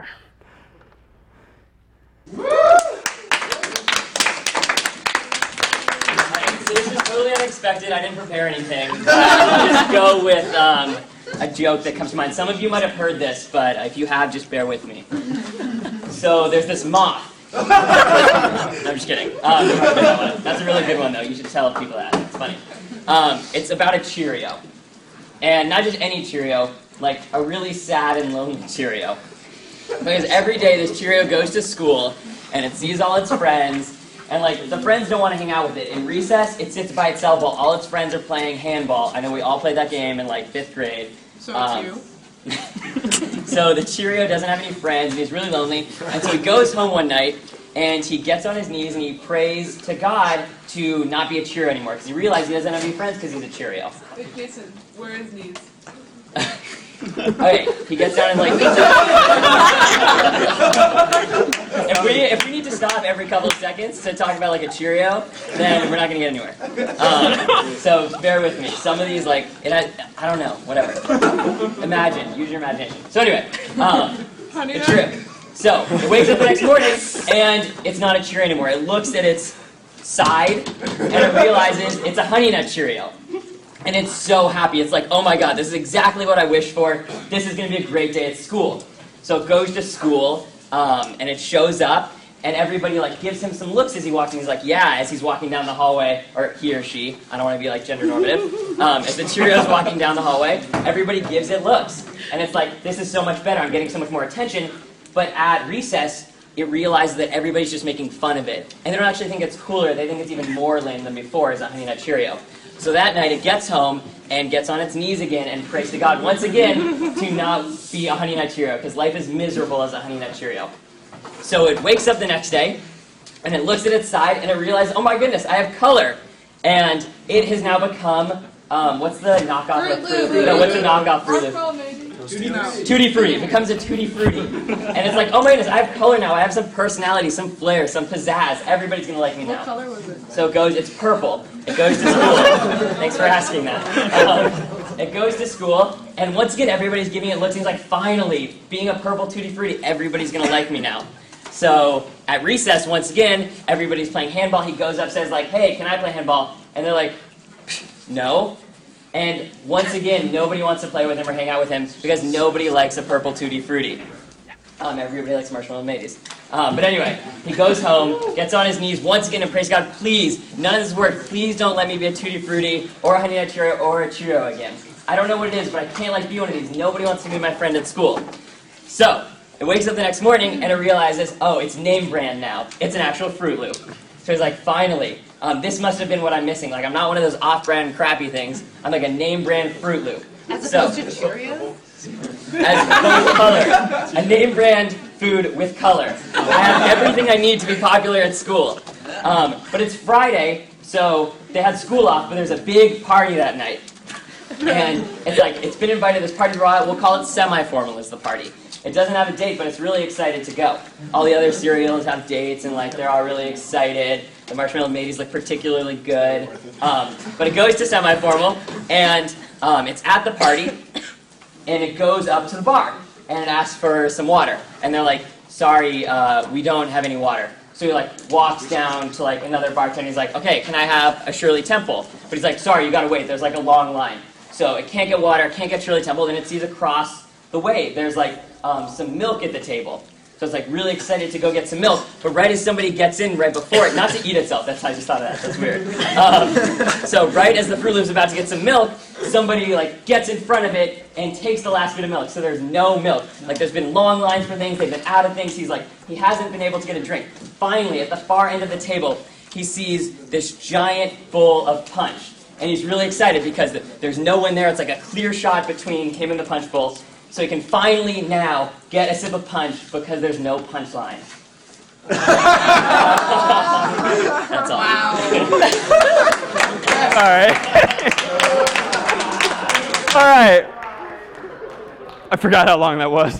So this is totally unexpected. I didn't prepare anything. I'll just go with um, a joke that comes to mind. Some of you might have heard this, but if you have, just bear with me. So there's this moth. No, I'm just kidding. Um, that's a really good one, though. You should tell people that. It's funny. Um, it's about a Cheerio. And not just any Cheerio, like a really sad and lonely Cheerio. Because every day this Cheerio goes to school, and it sees all its friends, and like the friends don't want to hang out with it. In recess, it sits by itself while all its friends are playing handball. I know we all played that game in like fifth grade. So um, it's you. So the Cheerio doesn't have any friends, and he's really lonely. And so he goes home one night, and he gets on his knees, and he prays to God to not be a Cheerio anymore, because he realizes he doesn't have any friends because he's a Cheerio. Wait, Jason, where are his knees? Okay, he gets down and like. if we if we need to stop every couple of seconds to talk about like a Cheerio, then we're not gonna get anywhere. Um, so bear with me. Some of these like it has, I don't know, whatever. Imagine, use your imagination. So anyway, um, the Cheerio. So it wakes up the next morning and it's not a Cheerio anymore. It looks at its side and it realizes it's a Honey Nut Cheerio. And it's so happy. It's like, oh my God, this is exactly what I wished for. This is going to be a great day at school. So it goes to school, um, and it shows up, and everybody like gives him some looks as he walks in. He's like, yeah, as he's walking down the hallway, or he or she. I don't want to be like gender normative. Um, as the Cheerio's walking down the hallway, everybody gives it looks. And it's like, this is so much better. I'm getting so much more attention. But at recess, it realizes that everybody's just making fun of it. And they don't actually think it's cooler. They think it's even more lame than before as a Honey Nut Cheerio. So that night it gets home and gets on its knees again and prays to God once again to not be a Honey Nut Cheerio, because life is miserable as a Honey Nut Cheerio. So it wakes up the next day and it looks at its side and it realizes, oh my goodness, I have color. And it has now become, um, what's the knockoff of Fruit Loop? No, what's the knockoff Fruit Loop? Tutti Frutti. It becomes a Tutti Frutti. And it's like, oh my goodness, I have color now. I have some personality, some flair, some pizzazz. Everybody's going to like me now. What color was it? So it goes, it's purple. It goes to school. Thanks for asking that. Um, it goes to school, and once again, everybody's giving it looks, and he's like, finally, being a purple Tutti Frutti, everybody's going to like me now. So at recess, once again, everybody's playing handball. He goes up, says like, hey, can I play handball? And they're like, no. And once again, nobody wants to play with him or hang out with him because nobody likes a purple Tutti Frutti. Um, everybody likes Marshmallow Maze. Um, but anyway, he goes home, gets on his knees once again and prays God, please, none of this work. Please don't let me be a Tutti Frutti or a Honey Nut Cheerio or a Cheerio again. I don't know what it is, but I can't like be one of these. Nobody wants to be my friend at school. So it wakes up the next morning and it realizes, oh, it's name brand now. It's an actual Fruit Loop. So he's like, finally, um, this must have been what I'm missing. Like, I'm not one of those off-brand crappy things. I'm like a name brand Fruit Loop. As so, opposed to Cheerios? As opposed to color. A name brand food with color. I have everything I need to be popular at school. Um, but it's Friday, so they had school off, but there's a big party that night. And it's like, it's been invited to this party for a while. We'll call it semi-formal is the party. It doesn't have a date, but it's really excited to go. All the other cereals have dates, and like they're all really excited. The Marshmallow Maze look particularly good. Um, but it goes to semi-formal, and um, it's at the party, and it goes up to the bar, and it asks for some water. And they're like, sorry, uh, we don't have any water. So he like walks down to like another bartender. He's like, okay, can I have a Shirley Temple? But he's like, sorry, you gotta wait. There's like a long line. So it can't get water, can't get Shirley Temple. Then it sees across the way there's like um, some milk at the table. So it's like really excited to go get some milk. But right as somebody gets in right before it, not to eat itself. That's how I just thought of that. That's weird. Um, so right as the Fruit Loop's about to get some milk, somebody like gets in front of it and takes the last bit of milk. So there's no milk. Like there's been long lines for things. They've been out of things. He's like, he hasn't been able to get a drink. Finally, at the far end of the table, he sees this giant bowl of punch. And he's really excited because there's no one there. It's like a clear shot between him and the punch bowl. So he can finally now get a sip of punch because there's no punch line. That's all. Wow. All right. All right. I forgot how long that was.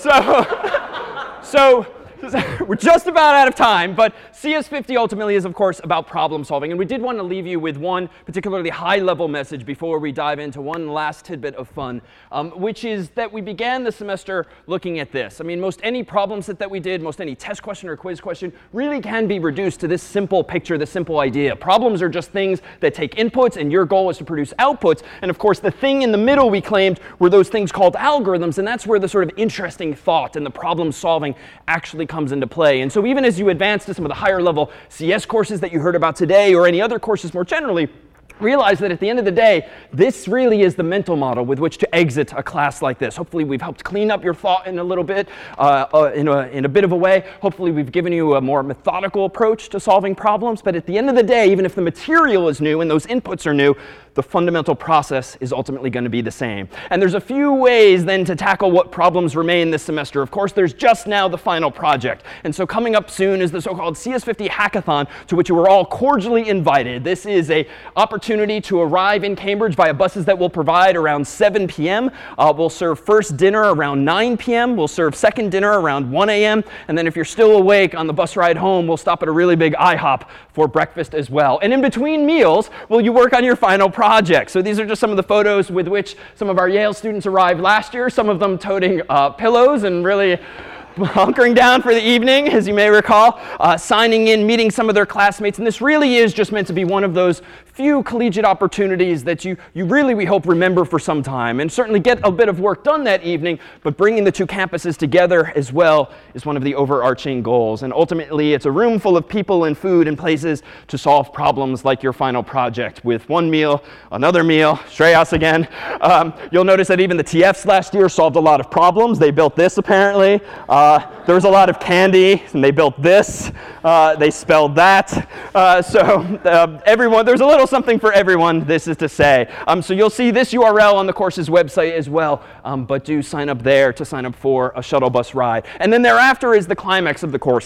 So, so we're just about out of time, but C S fifty ultimately is, of course, about problem solving. And we did want to leave you with one particularly high-level message before we dive into one last tidbit of fun, um, which is that we began the semester looking at this. I mean, most any problem set that we did, most any test question or quiz question really can be reduced to this simple picture, this simple idea. Problems are just things that take inputs, and your goal is to produce outputs. And of course, the thing in the middle we claimed were those things called algorithms, and that's where the sort of interesting thought and the problem solving actually comes into play. And so even as you advance to some of the higher level C S courses that you heard about today, or any other courses more generally, realize that at the end of the day, this really is the mental model with which to exit a class like this. Hopefully we've helped clean up your thought in a little bit, uh, uh, in, a, in a bit of a way. Hopefully we've given you a more methodical approach to solving problems. But at the end of the day, even if the material is new and those inputs are new, the fundamental process is ultimately going to be the same. And there's a few ways then to tackle what problems remain this semester. Of course, there's just now the final project. And so coming up soon is the so-called C S fifty Hackathon, to which you are all cordially invited. This is an opportunity to arrive in Cambridge via buses that will provide around seven p m Uh, we'll serve first dinner around nine p m We'll serve second dinner around one a m And then if you're still awake on the bus ride home, we'll stop at a really big IHOP for breakfast as well. And in between meals, will you work on your final project? Project. So these are just some of the photos with which some of our Yale students arrived last year, some of them toting uh, pillows and really hunkering down for the evening, as you may recall, uh, signing in, meeting some of their classmates. And this really is just meant to be one of those few collegiate opportunities that you, you really, we hope, remember for some time. And certainly get a bit of work done that evening, but bringing the two campuses together as well is one of the overarching goals. And ultimately, it's a room full of people and food and places to solve problems like your final project with one meal, another meal, Shreyas again. Um, you'll notice that even the T Fs last year solved a lot of problems. They built this, apparently. Uh, there was a lot of candy, and they built this. Uh, they spelled that. Uh, so uh, everyone, there's a little something for everyone, this is to say. Um, so you'll see this U R L on the course's website as well, um, but do sign up there to sign up for a shuttle bus ride. And then thereafter is the climax of the course.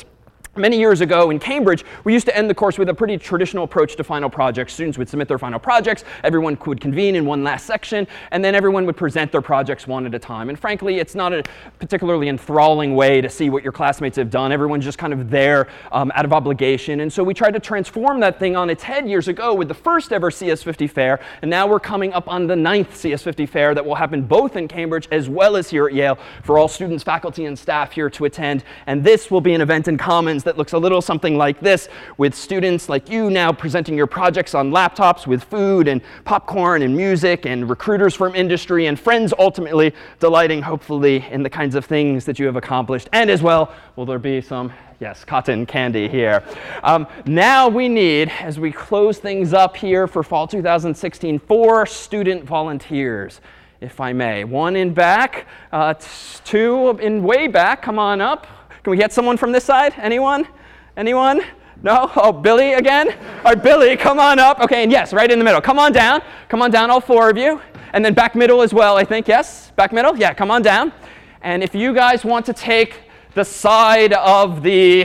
Many years ago in Cambridge, we used to end the course with a pretty traditional approach to final projects. Students would submit their final projects, everyone would convene in one last section, and then everyone would present their projects one at a time. And frankly, it's not a particularly enthralling way to see what your classmates have done. Everyone's just kind of there um, out of obligation. And so we tried to transform that thing on its head years ago with the first ever C S fifty Fair, and now we're coming up on the ninth C S fifty Fair that will happen both in Cambridge as well as here at Yale for all students, faculty, and staff here to attend. And this will be an event in Commons that looks a little something like this, with students like you now presenting your projects on laptops with food and popcorn and music, and recruiters from industry and friends ultimately delighting, hopefully, in the kinds of things that you have accomplished. And as well, will there be some, yes, cotton candy here. Um, now we need, as we close things up here for fall two thousand sixteen, four student volunteers, if I may. One in back, uh, two in way back. Come on up. Can we get someone from this side? Anyone? Anyone? No? Oh, Billy again? All right, Billy, come on up. Okay, and yes, right in the middle. Come on down. Come on down, all four of you. And then back middle as well, I think. Yes? Back middle? Yeah, come on down. And if you guys want to take the side of the...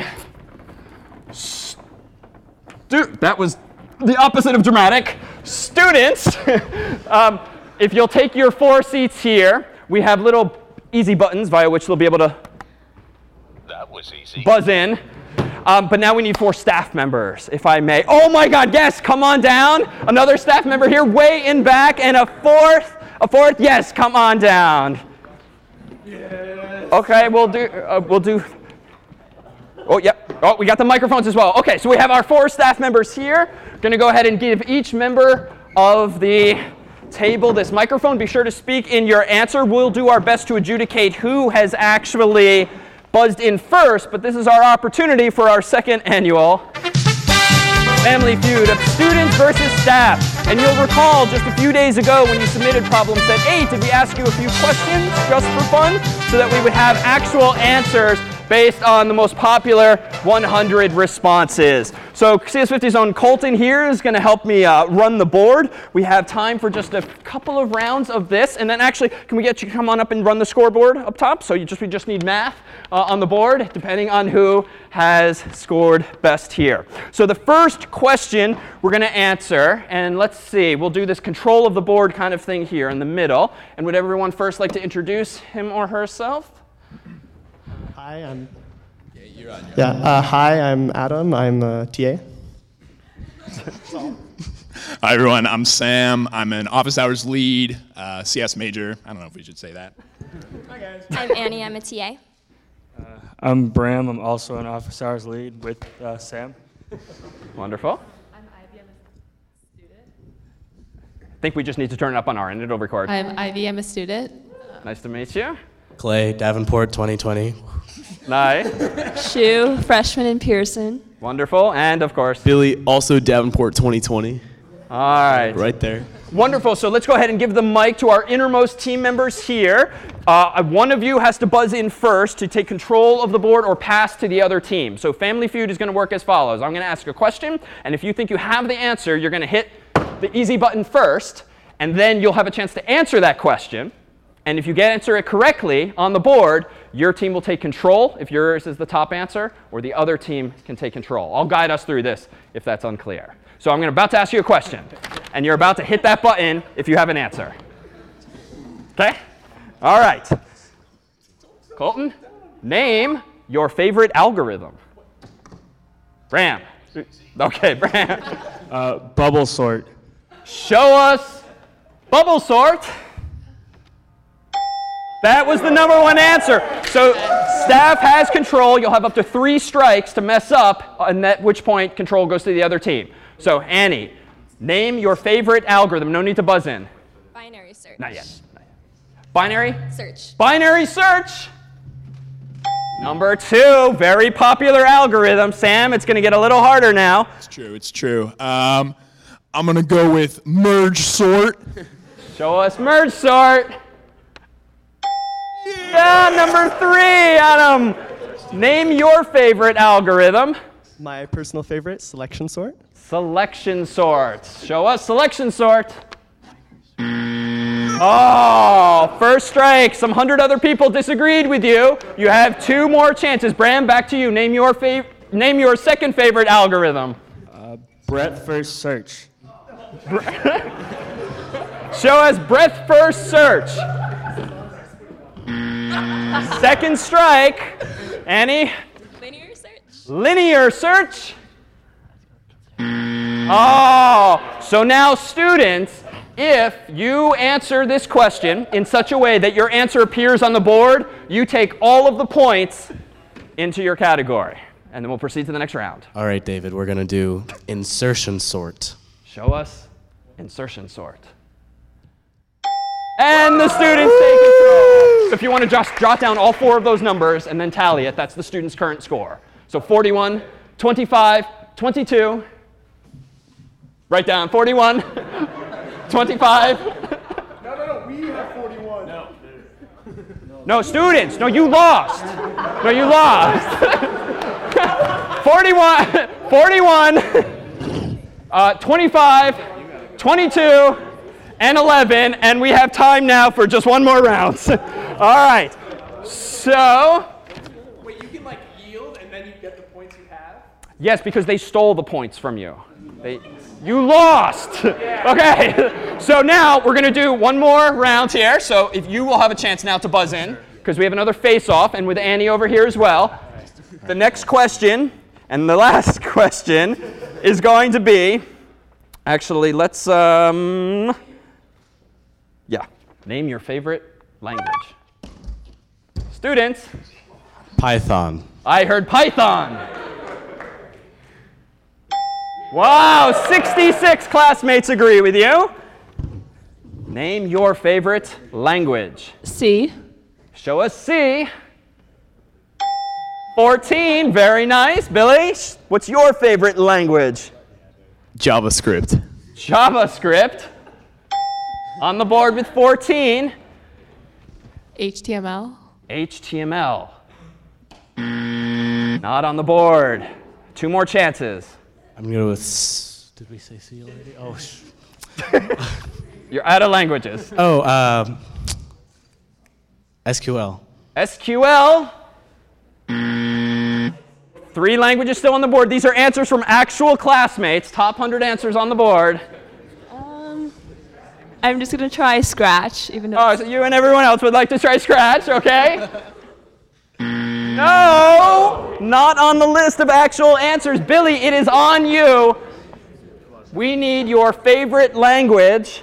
Stu- that was the opposite of dramatic. Students, um, if you'll take your four seats here, we have little easy buttons via which they'll be able to That was easy. buzz in. Um, but now we need four staff members, if I may. Oh my God, yes, come on down. Another staff member here, way in back, and a fourth, a fourth, yes, come on down. Yes. Okay, we'll do, uh, we'll do, oh, yep, oh, we got the microphones as well. Okay, so we have our four staff members here. We're gonna go ahead and give each member of the table this microphone. Be sure to speak in your answer. We'll do our best to adjudicate who has actually buzzed in first, but this is our opportunity for our second annual Family Feud of students versus staff. And you'll recall just a few days ago when you submitted problem set eight, did we ask you a few questions just for fun so that we would have actual answers based on the most popular one hundred responses. So C S fifty's own Colton here is going to help me uh, run the board. We have time for just a couple of rounds of this, and then actually, can we get you to come on up and run the scoreboard up top? So you just we just need math uh, on the board, depending on who has scored best here. So the first question we're going to answer, and let's see, we'll do this control of the board kind of thing here in the middle. And would everyone first like to introduce him or herself? Hi, I'm. Yeah, you're on. You're yeah. Uh, hi, I'm Adam. I'm a T A. Hi everyone. I'm Sam. I'm an office hours lead, uh, C S major. I don't know if we should say that. Hi guys. I'm Annie. I'm a T A. Uh, I'm Bram. I'm also an office hours lead with uh, Sam. Wonderful. I'm Ivy. I'm a student. I think we just need to turn it up on our end. It'll record. I'm Ivy. I'm a student. Nice to meet you. Clay, Davenport, twenty twenty. Nice. Shu, freshman in Pearson. Wonderful. And of course, Billy, also Davenport, twenty twenty. All right. Right there. Wonderful. So let's go ahead and give the mic to our innermost team members here. Uh, one of you has to buzz in first to take control of the board or pass to the other team. So Family Feud is going to work as follows. I'm going to ask a question, and if you think you have the answer, you're going to hit the easy button first, and then you'll have a chance to answer that question. And if you get answer it correctly on the board, your team will take control if yours is the top answer, or the other team can take control. I'll guide us through this if that's unclear. So I'm about to ask you a question, and you're about to hit that button if you have an answer. OK? All right. Colton, name your favorite algorithm. Bram. OK, Bram. Uh, bubble sort. Show us bubble sort. That was the number one answer. So staff has control. You'll have up to three strikes to mess up, and at which point control goes to the other team. So Annie, name your favorite algorithm. No need to buzz in. Binary search. Not yet. Not yet. Binary? Search. Binary search. Number two, very popular algorithm. Sam, it's going to get a little harder now. It's true. It's true. Um, I'm going to go with merge sort. Show us merge sort. Yeah, number three, Adam. Name your favorite algorithm. My personal favorite, selection sort. Selection sort. Show us selection sort. Oh, first strike. Some hundred other people disagreed with you. You have two more chances. Bram, back to you. Name your favorite. name your second favorite algorithm. Uh, breadth first search. Show us breadth first search. Second strike. Annie? Linear search. Linear search. Oh, so now students, if you answer this question in such a way that your answer appears on the board, you take all of the points into your category. And then we'll proceed to the next round. All right, David, we're going to do insertion sort. Show us insertion sort. And the students take control. So if you want to just jot down all four of those numbers and then tally it, that's the student's current score. So forty-one, twenty-five, twenty-two. Write down forty-one, twenty-five. No, no, no, we have forty-one. No. No, students. No, you lost. No, you lost. forty-one, forty-one, uh, twenty-five, twenty-two, and eleven. And we have time now for just one more round. All right. So. Wait, you can like yield and then you get the points you have? Yes, because they stole the points from you. They, you lost. Okay. So now we're going to do one more round here. So if you will have a chance now to buzz in, because we have another face-off, and with Annie over here as well. The next question, and the last question, is going to be, actually, let's, um, yeah, name your favorite language. Students. Python. I heard Python. Wow, sixty-six classmates agree with you. Name your favorite language. C. Show us C. fourteen, very nice. Billy, what's your favorite language? JavaScript. JavaScript. On the board with fourteen. H T M L. H T M L. Not on the board. Two more chances. I'm going to go with, s- did we say C already? Oh, sh- You're out of languages. Oh, um, S Q L. S Q L. Three languages still on the board. These are answers from actual classmates. Top one hundred answers on the board. Um, I'm just going to try Scratch, even though... Oh, so you and everyone else would like to try Scratch, okay? No, not on the list of actual answers. Billy, it is on you. We need your favorite language.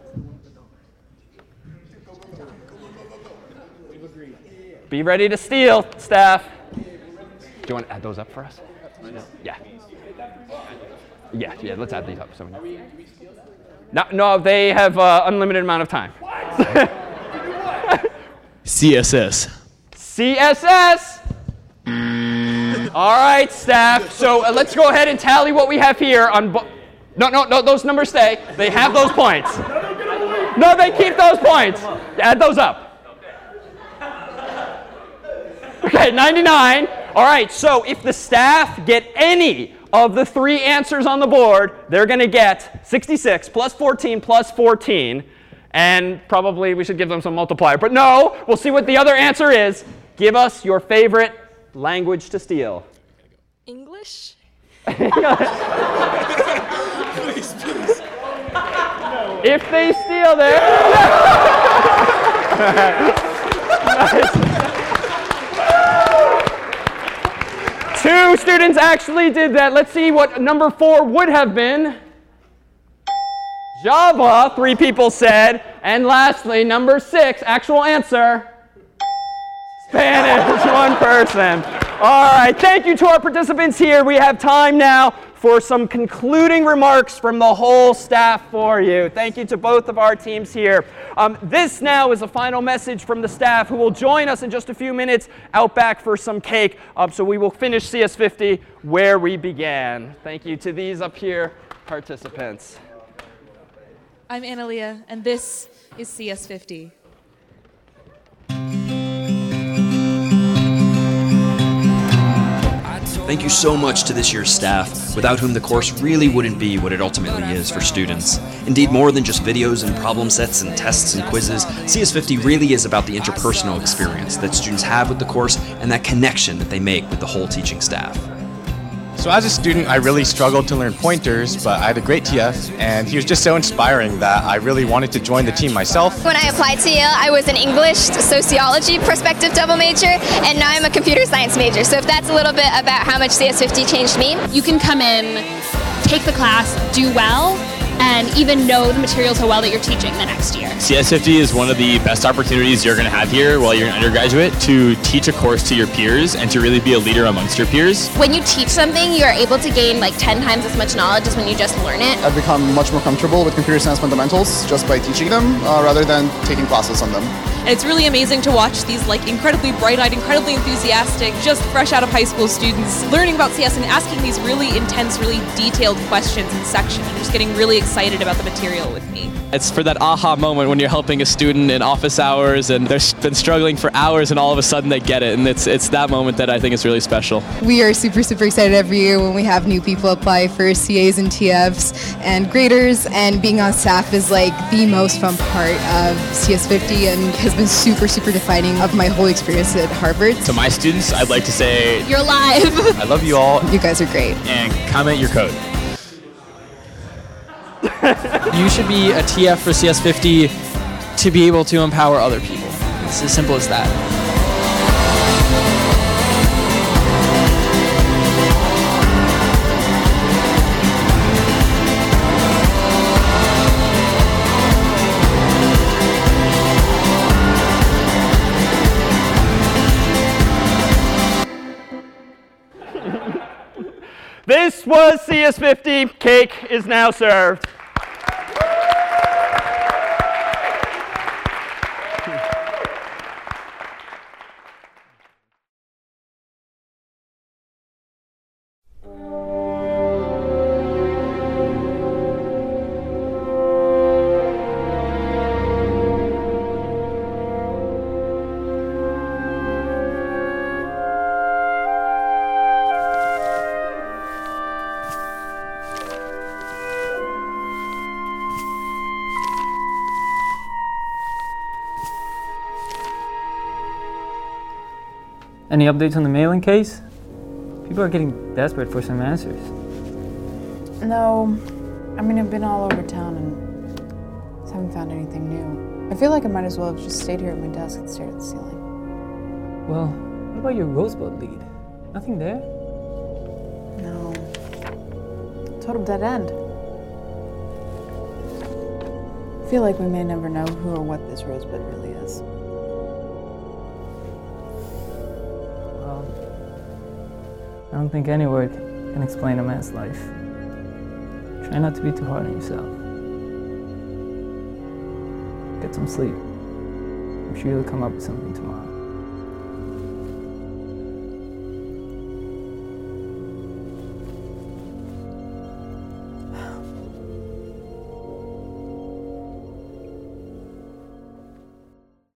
Be ready to steal, staff. Do you want to add those up for us? Yeah. Yeah, yeah, let's add these up. So we know. No, no, they have uh, unlimited amount of time. C S S. C S S. All right, staff. So uh, let's go ahead and tally what we have here on. Bo- no, no, no. Those numbers stay. They have those points. No, they keep those points. Add those up. Okay, ninety-nine. All right. So if the staff get any of the three answers on the board, they're going to get sixty-six plus fourteen plus fourteen. And probably we should give them some multiplier. But no, we'll see what the other answer is. Give us your favorite language to steal. English? If they steal there. Two students actually did that. Let's see what number four would have been. Java, three people said. And lastly, number six, actual answer. Spanish, one person. All right, thank you to our participants here. We have time now for some concluding remarks from the whole staff for you. Thank you to both of our teams here. Um, this now is a final message from the staff who will join us in just a few minutes out back for some cake. Um, so we will finish C S fifty where we began. Thank you to these up here participants. I'm Analia, and this is C S fifty. Thank you so much to this year's staff, without whom the course really wouldn't be what it ultimately is for students. Indeed, more than just videos and problem sets and tests and quizzes, C S fifty really is about the interpersonal experience that students have with the course and that connection that they make with the whole teaching staff. So as a student, I really struggled to learn pointers, but I had a great T F, and he was just so inspiring that I really wanted to join the team myself. When I applied to Yale, I was an English, sociology, prospective double major, and now I'm a computer science major. So if that's a little bit about how much C S fifty changed me. You can come in, take the class, do well, and even know the material so well that you're teaching the next year. C S fifty is one of the best opportunities you're going to have here while you're an undergraduate to teach a course to your peers and to really be a leader amongst your peers. When you teach something, you're able to gain like ten times as much knowledge as when you just learn it. I've become much more comfortable with computer science fundamentals just by teaching them uh, rather than taking classes on them. And it's really amazing to watch these like incredibly bright-eyed, incredibly enthusiastic, just fresh out of high school students learning about C S and asking these really intense, really detailed questions in section and just getting really excited about the material with me. It's for that aha moment when you're helping a student in office hours and they've been struggling for hours and all of a sudden they get it, and it's it's that moment that I think is really special. We are super, super excited every year when we have new people apply for C As and T Fs and graders, and being on staff is like the most fun part of C S fifty and has been super, super defining of my whole experience at Harvard. To my students, I'd like to say, you're alive. I love you all. You guys are great. And comment your code. You should be a T F for C S fifty to be able to empower other people. It's as simple as that. This was C S fifty. Cake is now served. Any updates on the mailing case? People are getting desperate for some answers. No, I mean, I've been all over town and just haven't found anything new. I feel like I might as well have just stayed here at my desk and stared at the ceiling. Well, what about your Rosebud lead? Nothing there? No. Total dead end. I feel like we may never know who or what this Rosebud really is. I don't think any word can explain a man's life. Try not to be too hard on yourself. Get some sleep. I'm sure you'll come up with something tomorrow.